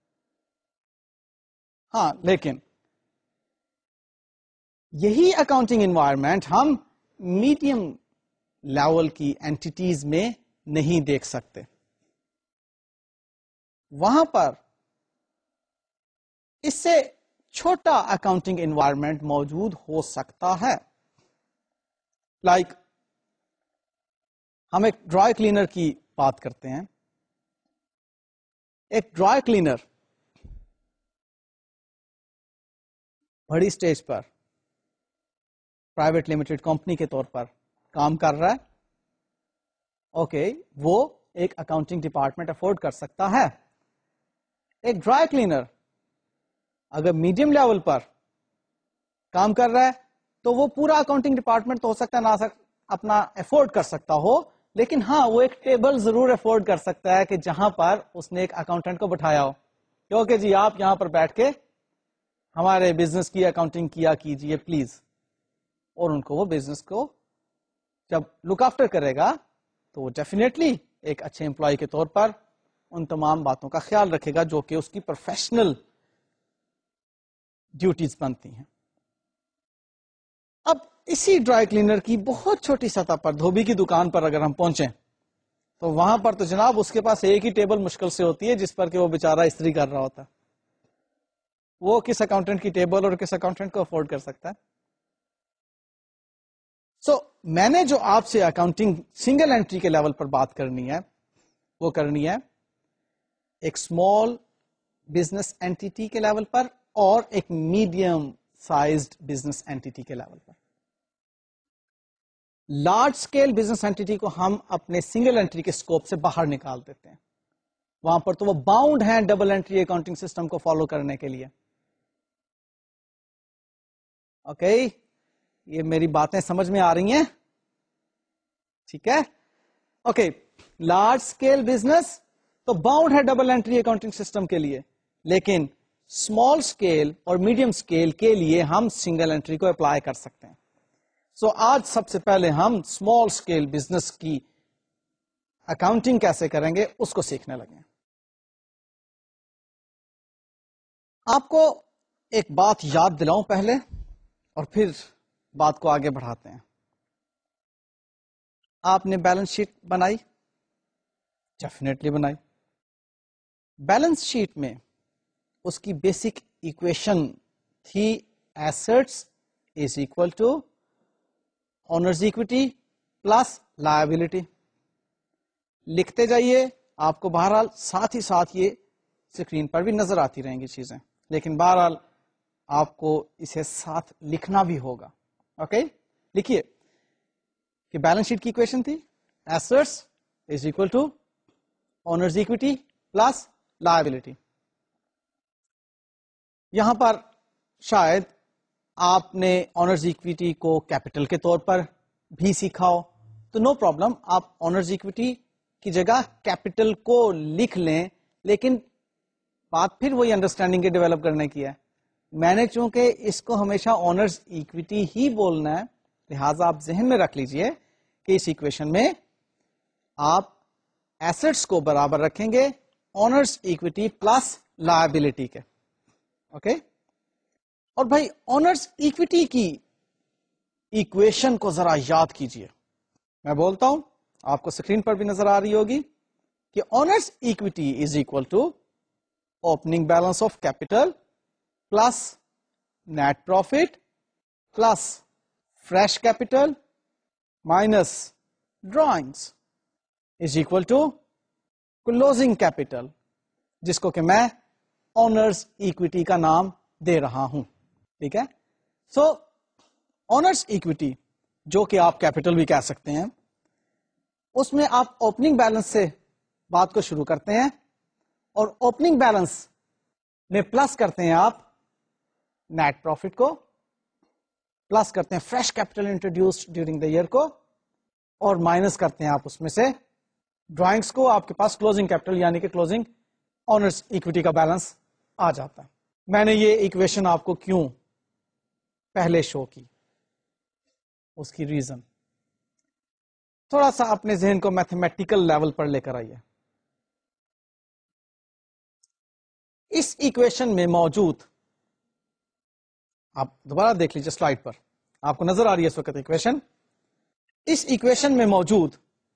ہاں, لیکن یہی اکاؤنٹنگ انوائرمنٹ ہم میڈیم لیول کی اینٹیز میں نہیں دیکھ سکتے. وہاں پر اس سے چھوٹا اکاؤنٹنگ انوائرمنٹ موجود ہو سکتا ہے. لائک ہم ایک ڈرائی کلینر کی بات کرتے ہیں. ایک ڈرائی کلینر بڑی سٹیج پر پرائیویٹ لمیٹڈ کمپنی کے طور پر کام کر رہا ہے. اوکے, وہ ایک اکاؤنٹنگ ڈپارٹمنٹ افورڈ کر سکتا ہے. ایک ڈرائی کلینر اگر میڈیم لیول پر کام کر رہا ہے تو وہ پورا اکاؤنٹنگ ڈپارٹمنٹ تو ہو سکتا ہے نہ اپنا افورڈ کر سکتا ہو, لیکن ہاں وہ ایک ٹیبل ضرور افورڈ کر سکتا ہے کہ جہاں پر اس نے ایک اکاؤنٹنٹ کو بٹھایا ہو کہ اوکے جی آپ یہاں پر بیٹھ کے ہمارے بزنس کی اکاؤنٹنگ کیا کیجئے پلیز. اور ان کو وہ بزنس کو جب لک آفٹر کرے گا تو وہ ڈیفینیٹلی ایک اچھے امپلائی کے طور پر ان تمام باتوں کا خیال رکھے گا جو کہ اس کی پروفیشنل ڈیوٹیز بنتی ہیں. اب اسی ڈرائی کلینر کی بہت چھوٹی سطح پر دھوبی کی دکان پر اگر ہم پہنچیں تو وہاں پر تو جناب اس کے پاس ایک ہی ٹیبل مشکل سے ہوتی ہے جس پر کہ وہ بیچارہ استری کر رہا ہوتا ہے. وہ کس اکاؤنٹنٹ کی ٹیبل اور کس اکاؤنٹنٹ کو افورڈ کر سکتا ہے؟ سو میں نے جو آپ سے اکاؤنٹنگ سنگل اینٹری کے لیول پر بات کرنی ہے وہ کرنی ہے ایک اسمال بزنس اینٹی کے لیول پر اور ایک میڈیم سائزڈ بزنس اینٹی کے لیول پر. لارج اسکیل بزنس اینٹی کو ہم اپنے سنگل اینٹری کے اسکوپ سے باہر نکال دیتے ہیں. وہاں پر تو وہ باؤنڈ ہیں ڈبل اینٹری اکاؤنٹنگ سسٹم کو فالو کرنے کے لیے. اوکے, یہ میری باتیں سمجھ میں آ رہی ہیں؟ ٹھیک ہے. اوکے, لارج اسکیل بزنس تو باؤنڈ ہے ڈبل اینٹری اکاؤنٹنگ سسٹم کے لیے, لیکن اسمال اسکیل اور میڈیم اسکیل کے لیے ہم سنگل اینٹری کو اپلائی کر سکتے ہیں. سو آج سب سے پہلے ہم اسمال اسکیل بزنس کی اکاؤنٹنگ کیسے کریں گے اس کو سیکھنے لگے. آپ کو ایک بات یاد دلاؤں پہلے اور پھر بات کو آگے بڑھاتے ہیں. آپ نے بیلنس شیٹ بنائی؟ ڈیفینیٹلی بنائی. بیلنس شیٹ میں اس کی بیسک ایکویشن تھی assets is equal to owners equity plus liability. لکھتے جائیے, آپ کو بہرحال ساتھ ہی ساتھ یہ اسکرین پر بھی نظر آتی رہیں گی چیزیں, لیکن بہرحال آپ کو اسے ساتھ لکھنا بھی ہوگا. اوکے, لکھیے کہ بیلنس شیٹ کی ایکویشن تھی assets is equal to owners equity plus liability. یہاں پر شاید آپ نے اونرز اکویٹی کو کیپٹل کے طور پر بھی سیکھا ہو, تو نو پرابلم, آپ اونرز اکویٹی کی جگہ کیپٹل کو لکھ لیں، لیکن بات پھر وہی انڈرسٹینڈنگ کے ڈیولپ کرنے کی ہے. میں نے چونکہ اس کو ہمیشہ اونرز ایکویٹی ہی بولنا ہے، لہذا آپ ذہن میں رکھ لیجئے کہ اس ایکویشن میں آپ ایسٹس کو برابر رکھیں گے اونرز ایکویٹی پلس لائبلٹی کے. اوکے، اور بھائی اونرز ایکویٹی کی ایکویشن کو ذرا یاد کیجئے. میں بولتا ہوں، آپ کو اسکرین پر بھی نظر آ رہی ہوگی کہ owners equity is equal to opening balance of capital plus net profit plus fresh capital minus drawings is equal to closing capital, جس کو کہ میں اونرز ایکویٹی کا نام دے رہا ہوں. ٹھیک ہے، سو اونرز ایکویٹی جو کہ آپ کیپٹل بھی کہہ سکتے ہیں، اس میں آپ اوپننگ بیلنس سے بات کو شروع کرتے ہیں اور اوپننگ بیلنس میں پلس کرتے ہیں آپ نیٹ پروفٹ کو، پلس کرتے ہیں fresh capital introduced during the year کو، اور مائنس کرتے ہیں آپ اس میں سے ڈرائنگس کو. آپ کے پاس کلوزنگ کیپٹل یعنی کہ کلوزنگ اونرز ایکویٹی کا بیلنس آ جاتا ہے. میں نے یہ ایکویشن آپ کو کیوں پہلے شو کی، اس کی ریزن تھوڑا سا اپنے ذہن کو میتھمیٹیکل لیول پر لے کر آئیے. اس ایکویشن میں موجود، آپ دوبارہ دیکھ لیجیے سلائڈ پر، آپ کو نظر آ رہی ہے اس وقت ایکویشن. اس ایکویشن میں موجود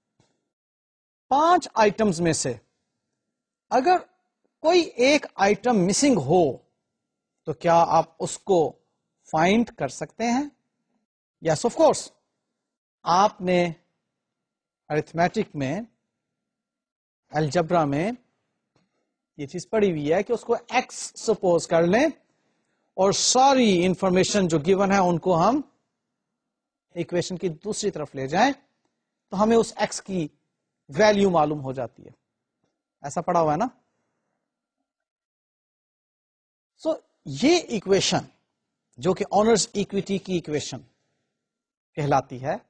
5 آئٹمز میں سے اگر کوئی ایک آئٹم مسنگ ہو تو کیا آپ اس کو فائنڈ کر سکتے ہیں؟ Yes of course. آپ نے ارتھمیٹک میں، الجبرا میں یہ چیز پڑھی ہوئی ہے کہ اس کو ایکس سپوز کر لیں اور ساری انفارمیشن جو گیون ہے ان کو ہم ایکویشن کی دوسری طرف لے جائیں تو ہمیں اس ایکس کی ویلیو معلوم ہو جاتی ہے. ایسا پڑھا ہوا ہے نا؟ سو یہ ایکویشن جو کہ اونرز ایکویٹی کی ایکویشن کہلاتی ہے،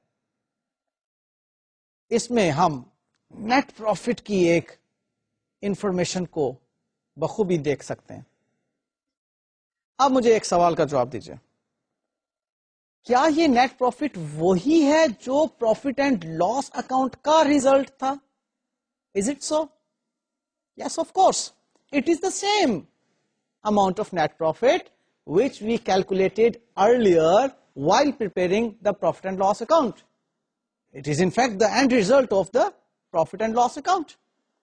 اس میں ہم نیٹ پروفٹ کی ایک انفارمیشن کو بخوبی دیکھ سکتے ہیں. اب مجھے ایک سوال کا جواب دیجیے، کیا یہ نیٹ پروفٹ وہی ہے جو پروفٹ اینڈ لاس اکاؤنٹ کا ریزلٹ تھا؟ Is it so? Yes of course, it is the same amount of net profit which we calculated earlier while preparing the profit and loss account. It is in fact the end result of the profit and loss account.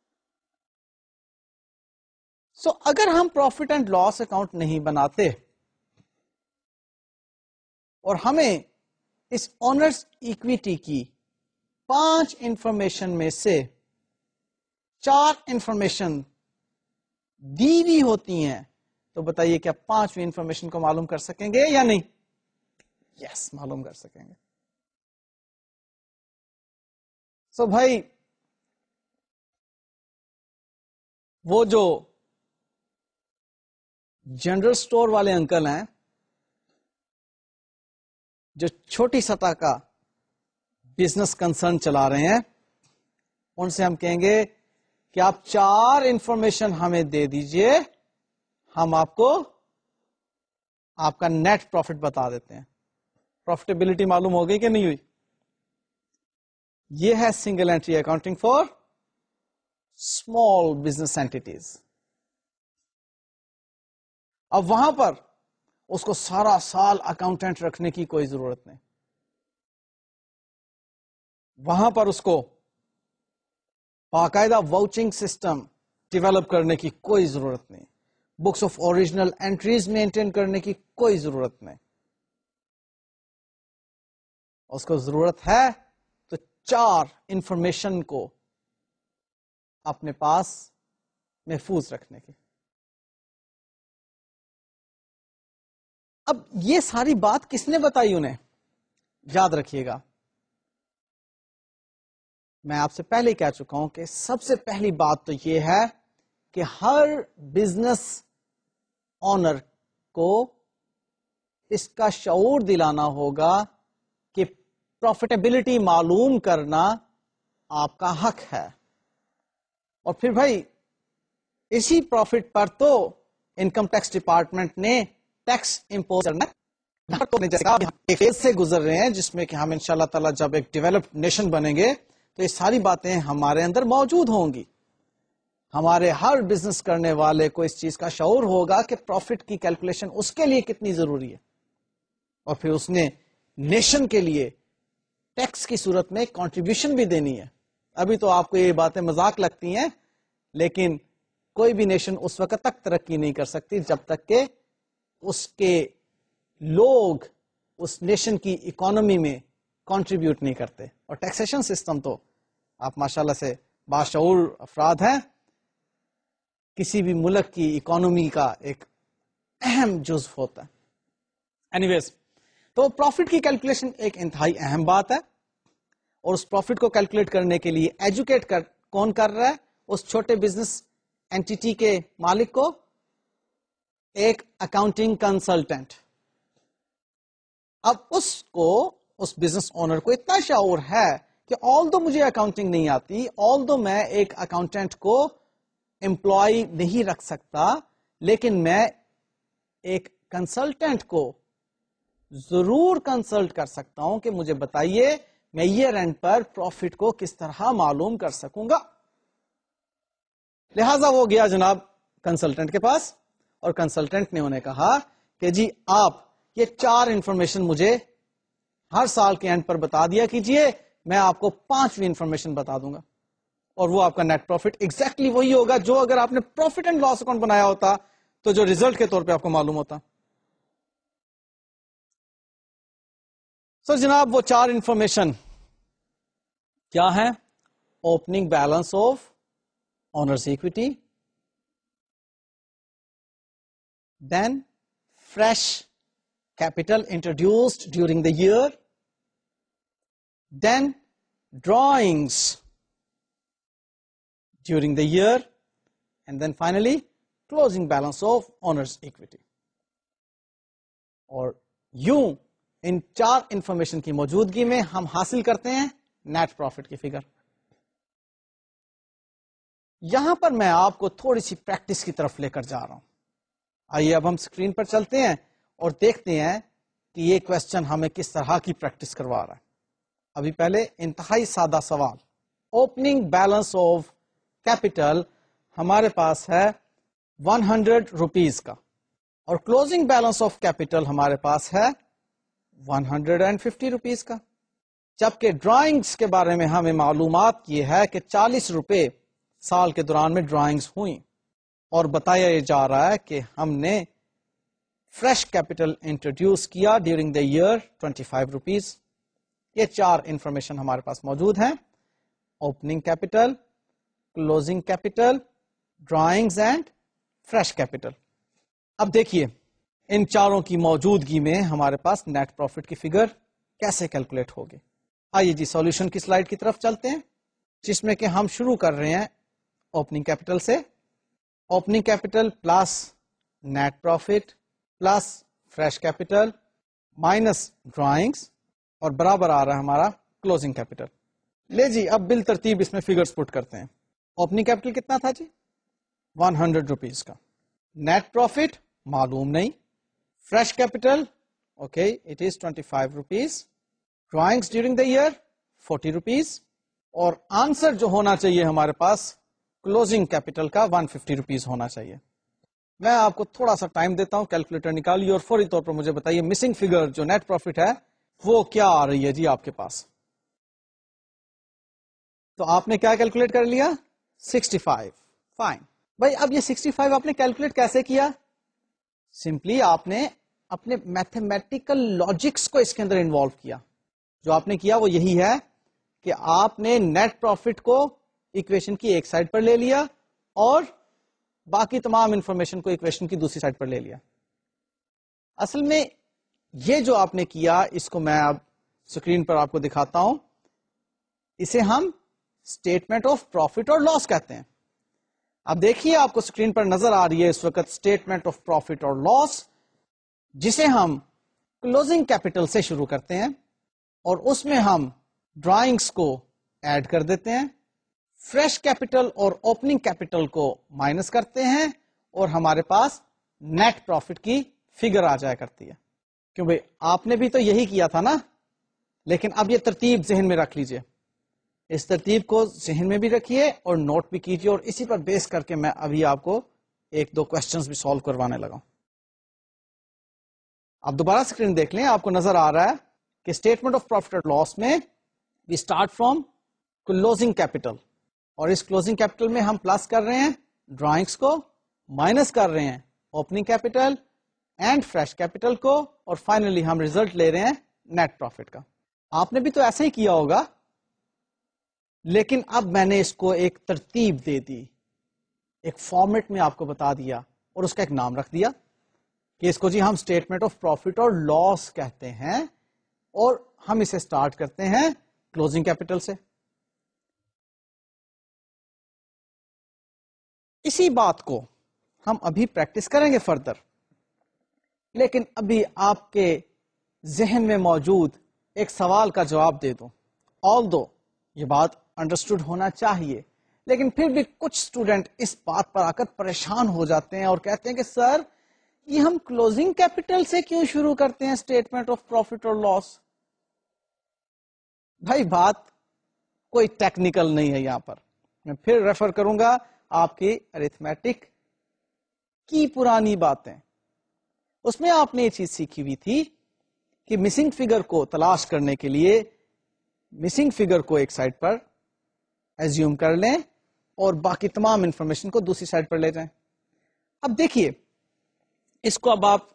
So اگر ہم profit and loss account نہیں بناتے اور ہمیں اس owners equity کی 5 information میں سے 4 information دی بھی ہوتی ہیں تو بتائیے کیا 5ویں انفارمیشن کو معلوم کر سکیں گے یا نہیں؟ یس، معلوم کر سکیں گے. سو بھائی وہ جو جنرل سٹور والے انکل ہیں جو چھوٹی سطح کا بزنس کنسرن چلا رہے ہیں، ان سے ہم کہیں گے کہ آپ 4 انفارمیشن ہمیں دے دیجئے، ہم آپ کو آپ کا نیٹ پروفٹ بتا دیتے ہیں. پروفیٹیبلٹی معلوم ہو گئی کہ نہیں ہوئی؟ یہ ہے single entry accounting for small business entities. اب وہاں پر اس کو سارا سال اکاؤنٹنٹ رکھنے کی کوئی ضرورت نہیں، وہاں پر اس کو باقاعدہ واؤچنگ سسٹم ڈیولپ کرنے کی کوئی ضرورت نہیں، books of original entries maintain کرنے کی کوئی ضرورت نہیں. اس کو ضرورت ہے تو 4 انفارمیشن کو اپنے پاس محفوظ رکھنے کی. اب یہ ساری بات کس نے بتائی انہیں؟ یاد رکھیے گا، میں آپ سے پہلے کہہ چکا ہوں کہ سب سے پہلی بات تو یہ ہے کہ ہر بزنس اونر کو اس کا شعور دلانا ہوگا کہ پروفیٹیبلٹی معلوم کرنا آپ کا حق ہے. اور پھر بھائی اسی پروفٹ پر تو انکم ٹیکس ڈپارٹمنٹ نے ٹیکس امپوز کرنا ایک فیز سے گزر رہے ہیں جس میں کہ ہم انشاءاللہ تعالی جب ایک ڈیولپڈ نیشن بنیں گے تو یہ ساری باتیں ہمارے اندر موجود ہوں گی. ہمارے ہر بزنس کرنے والے کو اس چیز کا شعور ہوگا کہ پروفٹ کی کیلکولیشن اس کے لیے کتنی ضروری ہے, اور پھر اس نے نیشن کے لیے ٹیکس کی صورت میں کنٹریبیوشن بھی دینی ہے. ابھی تو آپ کو یہ باتیں مذاق لگتی ہیں, لیکن کوئی بھی نیشن اس وقت تک ترقی نہیں کر سکتی جب تک کہ اس کے لوگ اس نیشن کی اکانومی میں کنٹریبیوٹ نہیں کرتے. اور ٹیکسیشن سسٹم تو آپ ماشاءاللہ سے باشعور افراد ہیں, کسی بھی ملک کی اکانومی کا ایک اہم جزو ہوتا ہے. اینیویز, تو پروفٹ کی کیلکولیشن ایک انتہائی اہم بات ہے, اور اس پروفٹ کو کیلکولیٹ کرنے کے لیے ایجوکیٹ کون کر رہا ہے؟ اس چھوٹے بزنس اینٹی کے مالک کو ایک اکاؤنٹنگ کنسلٹنٹ. اب اس بزنس اونر کو اتنا شعور ہے کہ آل دو مجھے اکاؤنٹنگ نہیں آتی, آل دو میں ایک اکاؤنٹنٹ کو امپلائی نہیں رکھ سکتا, لیکن میں ایک کنسلٹنٹ کو ضرور کنسلٹ کر سکتا ہوں کہ مجھے بتائیے میں ایئر اینڈ پر پروفٹ کو کس طرح معلوم کر سکوں گا. لہذا وہ گیا جناب کنسلٹنٹ کے پاس, اور کنسلٹنٹ نے انہیں کہا کہ جی آپ یہ 4 انفارمیشن مجھے ہر سال کے اینڈ پر بتا دیا کیجئے, میں آپ کو 5ویں انفارمیشن بتا دوں گا, اور وہ آپ کا نیٹ پروفٹ ایگزیکٹلی وہی ہوگا جو اگر آپ نے پروفٹ اینڈ لاس اکاؤنٹ بنایا ہوتا تو جو ریزلٹ کے طور پہ آپ کو معلوم ہوتا. جناب وہ 4 انفارمیشن کیا ہے؟ Opening balance of owners equity, then fresh capital introduced during the year, then drawings during the year, and then finally closing balance of owner's equity. اور یوں ان 4 انفارمیشن کی موجودگی میں ہم حاصل کرتے ہیں نیٹ پروفٹ کی فگر. یہاں پر میں آپ کو تھوڑی سی پریکٹس کی طرف لے کر جا رہا ہوں. آئیے اب ہم اسکرین پر چلتے ہیں اور دیکھتے ہیں کہ یہ کوشچن ہمیں کس طرح کی پریکٹس کروا رہا ہے. ابھی پہلے انتہائی سادہ سوال, اوپننگ بیلنس آف کیپٹل ہمارے پاس ہے 100 روپیز کا, اور کلوزنگ بیلنس آف کیپٹل ہمارے پاس ہے 150 روپیز کا, جبکہ ڈرائنگز کے بارے میں ہمیں معلومات یہ ہے کہ 40 روپے سال کے دوران میں ڈرائنگز ہوئیں, اور بتایا یہ جا رہا ہے کہ ہم نے فریش کیپٹل انٹروڈیوس کیا ڈیورنگ دا ایئر 25 روپیز. یہ 4 انفارمیشن ہمارے پاس موجود ہیں, opening capital, closing capital, drawings and fresh capital. اب دیکھیے ان چاروں کی موجودگی میں ہمارے پاس نیٹ پروفٹ کی فگر کیسے کیلکولیٹ ہوگی. آئیے جی سولوشن کی سلائیڈ کی طرف چلتے ہیں, جس میں کہ ہم شروع کر رہے ہیں اوپننگ کیپٹل سے. Opening capital plus net profit plus fresh capital minus drawings, اور برابر آ رہا ہے ہمارا کلوزنگ کیپٹل. لے جی اب بال ترتیب اس میں فگرز پٹ کرتے ہیں. اوپننگ کیپٹل کتنا تھا جی؟ 100 روپیز کا. نیٹ پروفٹ معلوم نہیں. Fresh capital okay it is 25 rupees. Drawings during the year 40 rupees, اور آنسر جو ہونا چاہیے ہمارے پاس کلوزنگ کیپٹل کا 150 روپیز ہونا چاہیے. میں آپ کو تھوڑا سا ٹائم دیتا ہوں, کیلکولیٹر نکالیے اور فوری طور پر مجھے بتائیے مسنگ فگر جو نیٹ پروفٹ ہے وہ کیا آ رہی ہے جی آپ کے پاس. تو آپ نے کیا کیلکولیٹ کر لیا؟ 65. فائن بھائی, اب یہ 65 آپ نے کیلکولیٹ کیسے کیا؟ سمپلی آپ نے اپنے میتھمیٹیکل لاجکس کو اس کے اندر انوالو کیا. جو آپ نے کیا وہ یہی ہے کہ آپ نے نیٹ پروفٹ کو اکویشن کی ایک سائڈ پر لے لیا اور باقی تمام انفارمیشن کو اکویشن کی دوسری سائڈ پر لے لیا. اصل میں یہ جو آپ نے کیا اس کو میں اب اسکرین پر آپ کو دکھاتا ہوں. اسے ہم اسٹیٹمنٹ آف پروفٹ اور لاس کہتے ہیں. اب دیکھیے آپ کو اسکرین پر نظر آ رہی ہے اس وقت اسٹیٹمنٹ آف پروفٹ اور لاس, جسے ہم کلوزنگ کیپٹل سے شروع کرتے ہیں اور اس میں ہم ڈرائنگس کو ایڈ کر دیتے ہیں, فریش کیپٹل اور اوپننگ کیپٹل کو مائنس کرتے ہیں اور ہمارے پاس نیٹ پروفٹ کی فگر آ جایا کرتی ہے. کیوں بھائی آپ نے بھی تو یہی کیا تھا نا, لیکن اب یہ ترتیب ذہن میں رکھ لیجئے, اس ترتیب کو ذہن میں بھی رکھیے اور نوٹ بھی کیجئے, اور اسی پر بیس کر کے میں ابھی آپ کو ایک دو کوشچنز بھی سالو کروانے لگا ہوں. آپ دوبارہ اسکرین دیکھ لیں, آپ کو نظر آ رہا ہے کہ statement of profit and loss میں we start from closing capital, اور اس کلوزنگ کیپٹل میں ہم پلس کر رہے ہیں ڈرائنگس کو, مائنس کر رہے ہیں opening capital and fresh capital کو, اور فائنلی ہم ریزلٹ لے رہے ہیں نیٹ پروفٹ کا. آپ نے بھی تو ایسا ہی کیا ہوگا, لیکن اب میں نے اس کو ایک ترتیب دے دی, ایک فارمیٹ میں آپ کو بتا دیا, اور اس کا ایک نام رکھ دیا کہ اس کو جی ہم اسٹیٹمنٹ آف پروفٹ اور لاس کہتے ہیں, اور ہم اسے اسٹارٹ کرتے ہیں کلوزنگ کیپٹل سے. اسی بات کو ہم ابھی پریکٹس کریں گے فردر, لیکن ابھی آپ کے ذہن میں موجود ایک سوال کا جواب دے دوں. آلدو یہ بات انڈرسٹوڈ ہونا چاہیے, لیکن پھر بھی کچھ اسٹوڈنٹ اس بات پر آ کر پریشان ہو جاتے ہیں اور کہتے ہیں کہ سر یہ ہم کلوزنگ کیپٹل سے کیوں شروع کرتے ہیں اسٹیٹمنٹ آف پروفٹ اور لاس. بھائی بات کوئی ٹیکنیکل نہیں ہے, یہاں پر میں پھر ریفر کروں گا آپ کی ارتھمیٹک کی پرانی باتیں. اس میں آپ نے یہ چیز سیکھی ہوئی تھی کہ مسنگ فگر کو تلاش کرنے کے لیے مسنگ فگر کو ایک سائڈ پر ایزیوم کر لیں اور باقی تمام انفارمیشن کو دوسری سائڈ پر لے جائیں. اب دیکھیے اس کو اب آپ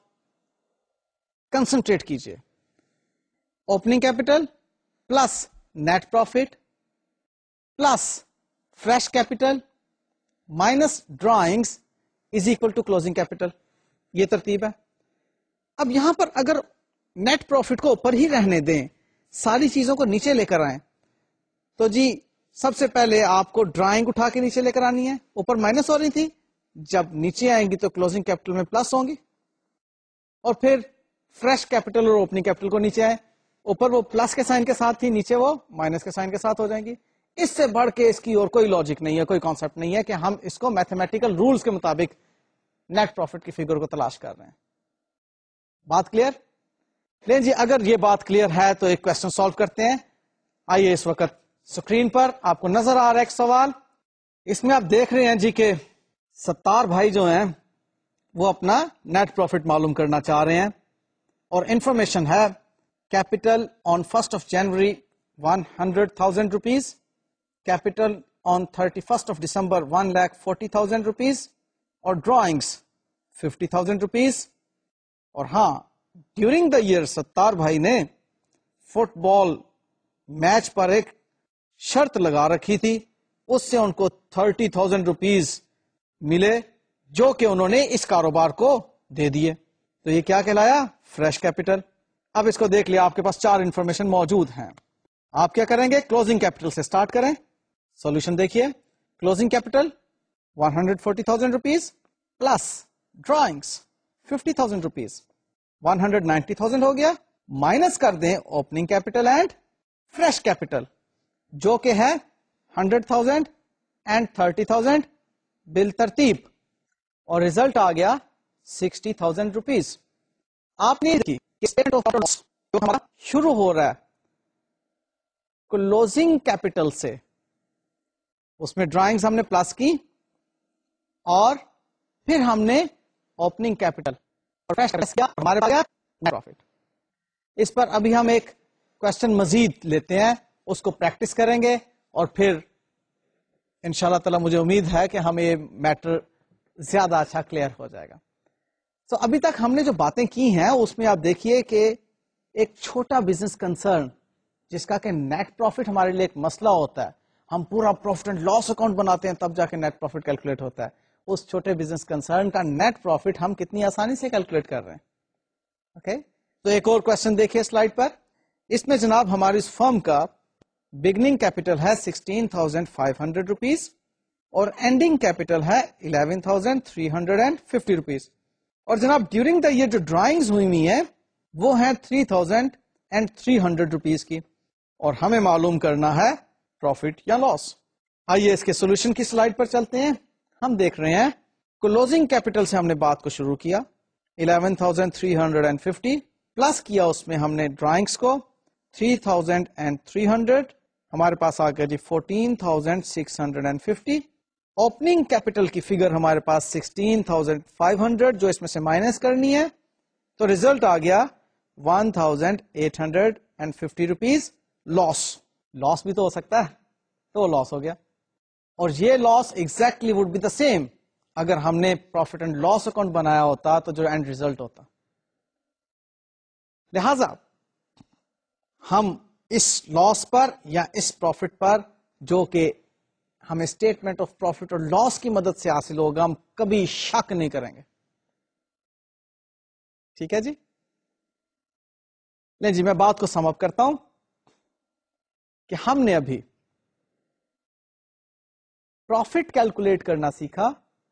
کنسنٹریٹ کیجئے. Opening capital plus net profit plus fresh capital minus drawings is equal to closing capital, یہ ترتیب ہے. اب یہاں پر اگر نیٹ پروفٹ کو اوپر ہی رہنے دیں, ساری چیزوں کو نیچے لے کر آئیں, تو جی سب سے پہلے آپ کو ڈرائنگ اٹھا کے نیچے لے کر آنی ہے, اوپر مائنس ہو رہی تھی, جب نیچے آئیں گی تو کلوزنگ کیپٹل میں پلس ہوں گی, اور پھر فریش کیپٹل اور اوپننگ کیپٹل کو نیچے آئیں, اوپر وہ پلس کے سائن کے ساتھ تھی, نیچے وہ مائنس کے سائن کے ساتھ ہو جائیں گی. اس سے بڑھ کے اس کی اور کوئی لاجک نہیں ہے, کوئی کانسیپٹ نہیں ہے کہ ہم اس کو میتھمیٹیکل رولز کے مطابق نیٹ پروفٹ کی فگر کو تلاش کر رہے ہیں. بات کلیئر؟ لیں جی, اگر یہ بات کلیئر ہے تو ایک کوشچن سالو کرتے ہیں. آئیے اس وقت اسکرین پر آپ کو نظر آ رہا ہے ایک سوال, اس میں آپ دیکھ رہے ہیں جی کہ ستار بھائی جو ہیں وہ اپنا نیٹ پروفٹ معلوم کرنا چاہ رہے ہیں, اور انفارمیشن ہے capital on 1 January 100,000 rupees, capital on 31 December 1,40,000 rupees, اور ڈرائنگس 50,000 روپیز. اور ہاں ڈیورنگ دا ایئر ستار بھائی نے فٹ بال میچ پر ایک شرط لگا رکھی تھی, اس سے ان کو 30,000 روپیز ملے جو کہ انہوں نے اس کاروبار کو دے دیے. تو یہ کیا کہلایا؟ Fresh capital. اب اس کو دیکھ لیا, آپ کے پاس 4 انفارمیشن موجود ہیں. آپ کیا کریں گے؟ کلوزنگ کیپٹل سے سٹارٹ کریں. سولوشن دیکھیے, closing capital 140,000 rupees plus drawings 50,000 rupees 190,000 ہو گیا, مائنس کر دیں opening capital and fresh capital جو کہ ہے 100,000 اینڈ 30,000 بالترتیب, اور ریزلٹ آ گیا 60,000 روپیز. آپ نے دیکھی کہ اسٹیٹمنٹ آف لاس جو ہمارا شروع ہو رہا ہے کلوزنگ کیپٹل سے, اس میں ڈرائنگز ہم نے پلس کی, اور پھر ہم نے اوپننگ کیپٹل اور ہمارے پاس نیٹ پروفٹ. اس پر ابھی ہم ایک کوشچن مزید لیتے ہیں, اس کو پریکٹس کریں گے, اور پھر انشاءاللہ تعالی مجھے امید ہے کہ ہمیں یہ میٹر زیادہ اچھا کلیئر ہو جائے گا. تو ابھی تک ہم نے جو باتیں کی ہیں اس میں آپ دیکھیے کہ ایک چھوٹا بزنس کنسرن جس کا کہ نیٹ پروفٹ ہمارے لیے ایک مسئلہ ہوتا ہے, ہم پورا پروفٹ اینڈ لاس اکاؤنٹ بناتے ہیں تب جا کے نیٹ پروفٹ کیلکولیٹ ہوتا ہے, اس چھوٹے بزنس کنسرن کا نیٹ پروفٹ ہم کتنی آسانی سے کیلکولیٹ کر رہے ہیں. اوکے, تو ایک اور کوشچن دیکھیے سلائڈ پر. اس میں جناب ہماری اس فرم کا بگننگ کیپٹل ہے 16,500 روپیز اور اینڈنگ کیپٹل ہے 11,350 روپیز, اور جناب ڈیورنگ دا ایئر جو ڈرائنگز ہوئی ہوئی ہیں وہ ہیں 3,300 روپیز کی, اور ہمیں معلوم کرنا ہے پروفٹ یا لاس. آئیے اس کے سولوشن کی سلائڈ پر چلتے ہیں. ہم دیکھ رہے ہیں کلوزنگ کیپٹل سے ہم نے بات کو شروع کیا 11,350 پلس کیا اس میں ہم نے ڈرائنگس کو 3,300 ہمارے پاس آ گیا جی 14,650. اوپننگ کیپٹل کی فگر ہمارے پاس 16,500 جو اس میں سے مائنس کرنی ہے, تو ریزلٹ آ گیا 1,850 روپیز لاس بھی تو ہو سکتا ہے, تو لاس ہو گیا. اور یہ loss exactly would be the same اگر ہم نے پروفٹ اینڈ لاس اکاؤنٹ بنایا ہوتا تو جو اینڈ ریزلٹ ہوتا. لہذا ہم اس لاس پر یا اس پروفٹ پر جو کہ ہمیں اسٹیٹمنٹ آف پروفٹ اور لاس کی مدد سے حاصل ہوگا ہم کبھی شک نہیں کریں گے. ٹھیک ہے جی, نہیں جی میں بات کو سم اپ کرتا ہوں کہ ہم نے ابھی پروفٹ کیلکولیٹ کرنا سیکھا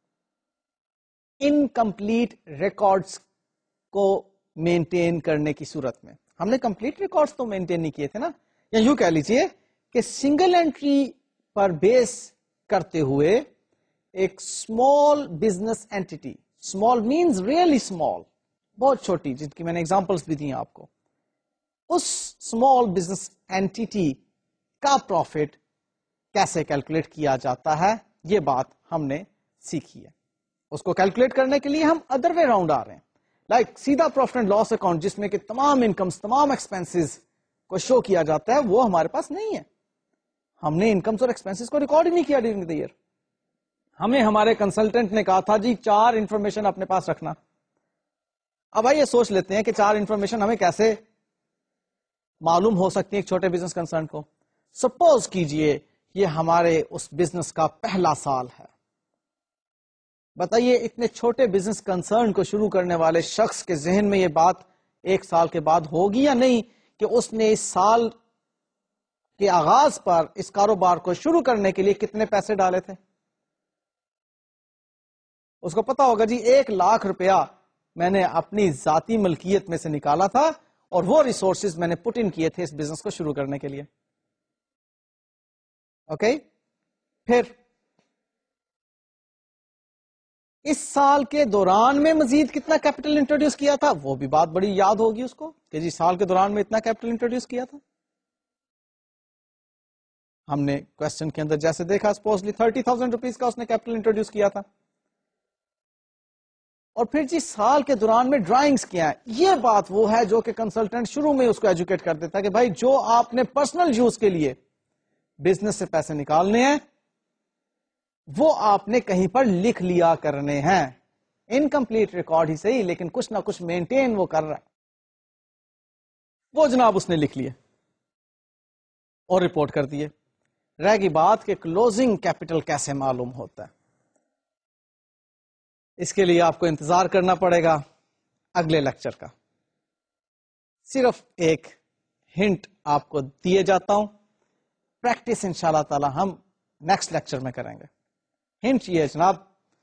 انکمپلیٹ ریکارڈز کو مینٹین کرنے کی صورت میں. ہم نے کمپلیٹ ریکارڈز تو مینٹین نہیں کیے تھے نا, یا یوں کہہ لیجئے کہ سنگل انٹری پر بیس کرتے ہوئے ایک small business entity, small means really small, بہت چھوٹی, جن کی میں نے ایگزامپلس بھی دی ہیں آپ کو, اس اسمال بزنس اینٹی کا پروفٹ کیسے کیلکولیٹ کیا جاتا ہے یہ بات ہم نے سیکھی ہے. اس کو کیلکولیٹ کرنے کے لیے ہم ادر وے راؤنڈ آ رہے ہیں, لائک سیدھا پروفٹ اینڈ لاس اکاؤنٹ جس میں کہ تمام انکمز تمام ایکسپینسز کو شو کیا جاتا ہے, وہ ہمارے پاس نہیں ہے. ہم نے انکمز اور ایکسپینسز کو ریکارڈ ہی نہیں کیا ڈیورنگ دی ایئر. ہمیں ہمارے کنسلٹنٹ نے کہا تھا جی 4 انفارمیشن اپنے پاس رکھنا. اب آئیے سوچ لیتے ہیں کہ 4 انفارمیشن ہمیں کیسے معلوم ہو سکتی ہے ایک چھوٹے بزنس کنسرن کو. سپوز کیجئے یہ ہمارے اس بزنس کا پہلا سال ہے. بتائیے اتنے چھوٹے بزنس کنسرن کو شروع کرنے والے شخص کے ذہن میں یہ بات 1 سال کے بعد ہوگی یا نہیں کہ اس نے اس سال کے آغاز پر اس کاروبار کو شروع کرنے کے لیے کتنے پیسے ڈالے تھے. اس کو پتا ہوگا جی 1 لاکھ روپیہ میں نے اپنی ذاتی ملکیت میں سے نکالا تھا اور وہ ریسورسز میں نے پٹ ان کیے تھے اس بزنس کو شروع کرنے کے لیے. اوکے, پھر اس سال کے دوران میں مزید کتنا کیپٹل انٹروڈیوس کیا تھا, وہ بھی بات بڑی یاد ہوگی اس کو کہ جی سال کے دوران میں اتنا کیپٹل انٹروڈیوس کیا تھا. ہم نے کوشچن کے اندر جیسے دیکھا سپوزلی 30,000 روپیز کا اس نے کیپٹل انٹروڈیوس کیا تھا. اور پھر جی سال کے دوران میں ڈرائنگز کیا ہے, یہ بات وہ ہے جو کہ کنسلٹنٹ شروع میں اس کو ایجوکیٹ کر دیتا ہے کہ بھائی جو آپ نے پرسنل یوز کے لیے بزنس سے پیسے نکالنے ہیں وہ آپ نے کہیں پر لکھ لیا کرنے ہیں. انکمپلیٹ ریکارڈ ہی صحیح لیکن کچھ نہ کچھ مینٹین وہ کر رہا ہے. وہ جناب اس نے لکھ لیے اور رپورٹ کر دیے. رہ گئی بات کہ کلوزنگ کیپٹل کیسے معلوم ہوتا ہے. اس کے لیے آپ کو انتظار کرنا پڑے گا اگلے لیکچر کا. صرف ایک ہنٹ آپ کو دیے جاتا ہوں, پریکٹس انشاءاللہ تعالی ہم نیکسٹ لیکچر میں کریں گے. ہنٹ یہ ہے جناب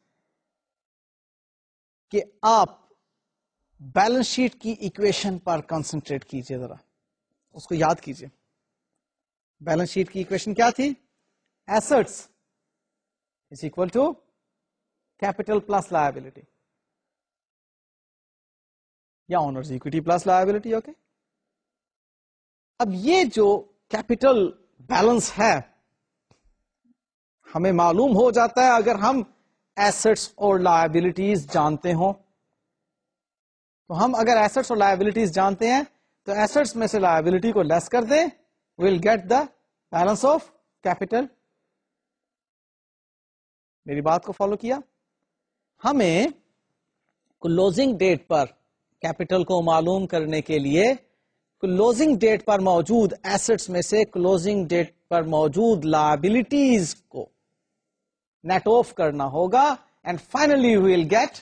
کہ آپ بیلنس شیٹ کی ایکویشن پر کنسنٹریٹ کیجئے, ذرا اس کو یاد کیجئے. بیلنس شیٹ کی ایکویشن کیا تھی؟ Assets is equal to capital plus liability یا owners equity plus liability. Okay, اب یہ جو کیپٹل بیلنس ہے ہمیں معلوم ہو جاتا ہے اگر ہم ایسٹس اور لائبلٹیز جانتے ہوں. تو ہم اگر ایسٹس اور لائبلٹیز جانتے ہیں تو ایسٹس میں سے لائبلٹی کو لیس کر دیں, we'll get the balance of capital. میری بات کو فالو کیا؟ ہمیں کلوزنگ ڈیٹ پر کیپٹل کو معلوم کرنے کے لیے کلوزنگ ڈیٹ پر موجود ایسٹس میں سے کلوزنگ ڈیٹ پر موجود لائبلٹیز کو نیٹ آف کرنا ہوگا and finally we will get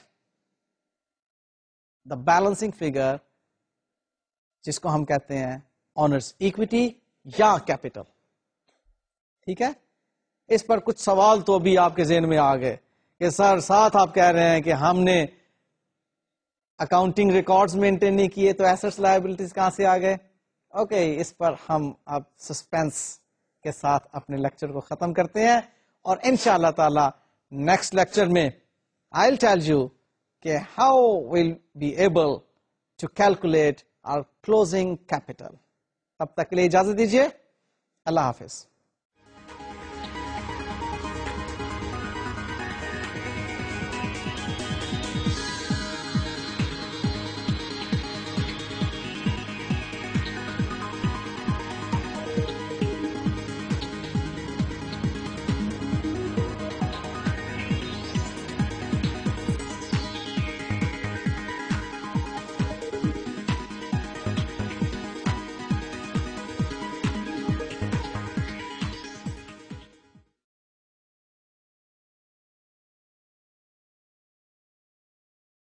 the balancing figure جس کو ہم کہتے ہیں آنرز اکوٹی یا کیپٹل. ٹھیک ہے, اس پر کچھ سوال تو ابھی آپ کے ذہن میں آ گئے کہ سر ساتھ آپ کہہ رہے ہیں کہ ہم نے اکاؤنٹنگ ریکارڈز مینٹین نہیں کیے تو ایسٹس لائبلٹیز کہاں سے آ گئے. اوکے, اس پر ہم اب سسپینس کے ساتھ اپنے لیکچر کو ختم کرتے ہیں اور انشاءاللہ تعالی نیکسٹ لیکچر میں آئی ول ٹیل یو کہ how will be able to calculate our closing capital. تب تک کے لیے اجازت دیجیے. اللہ حافظ.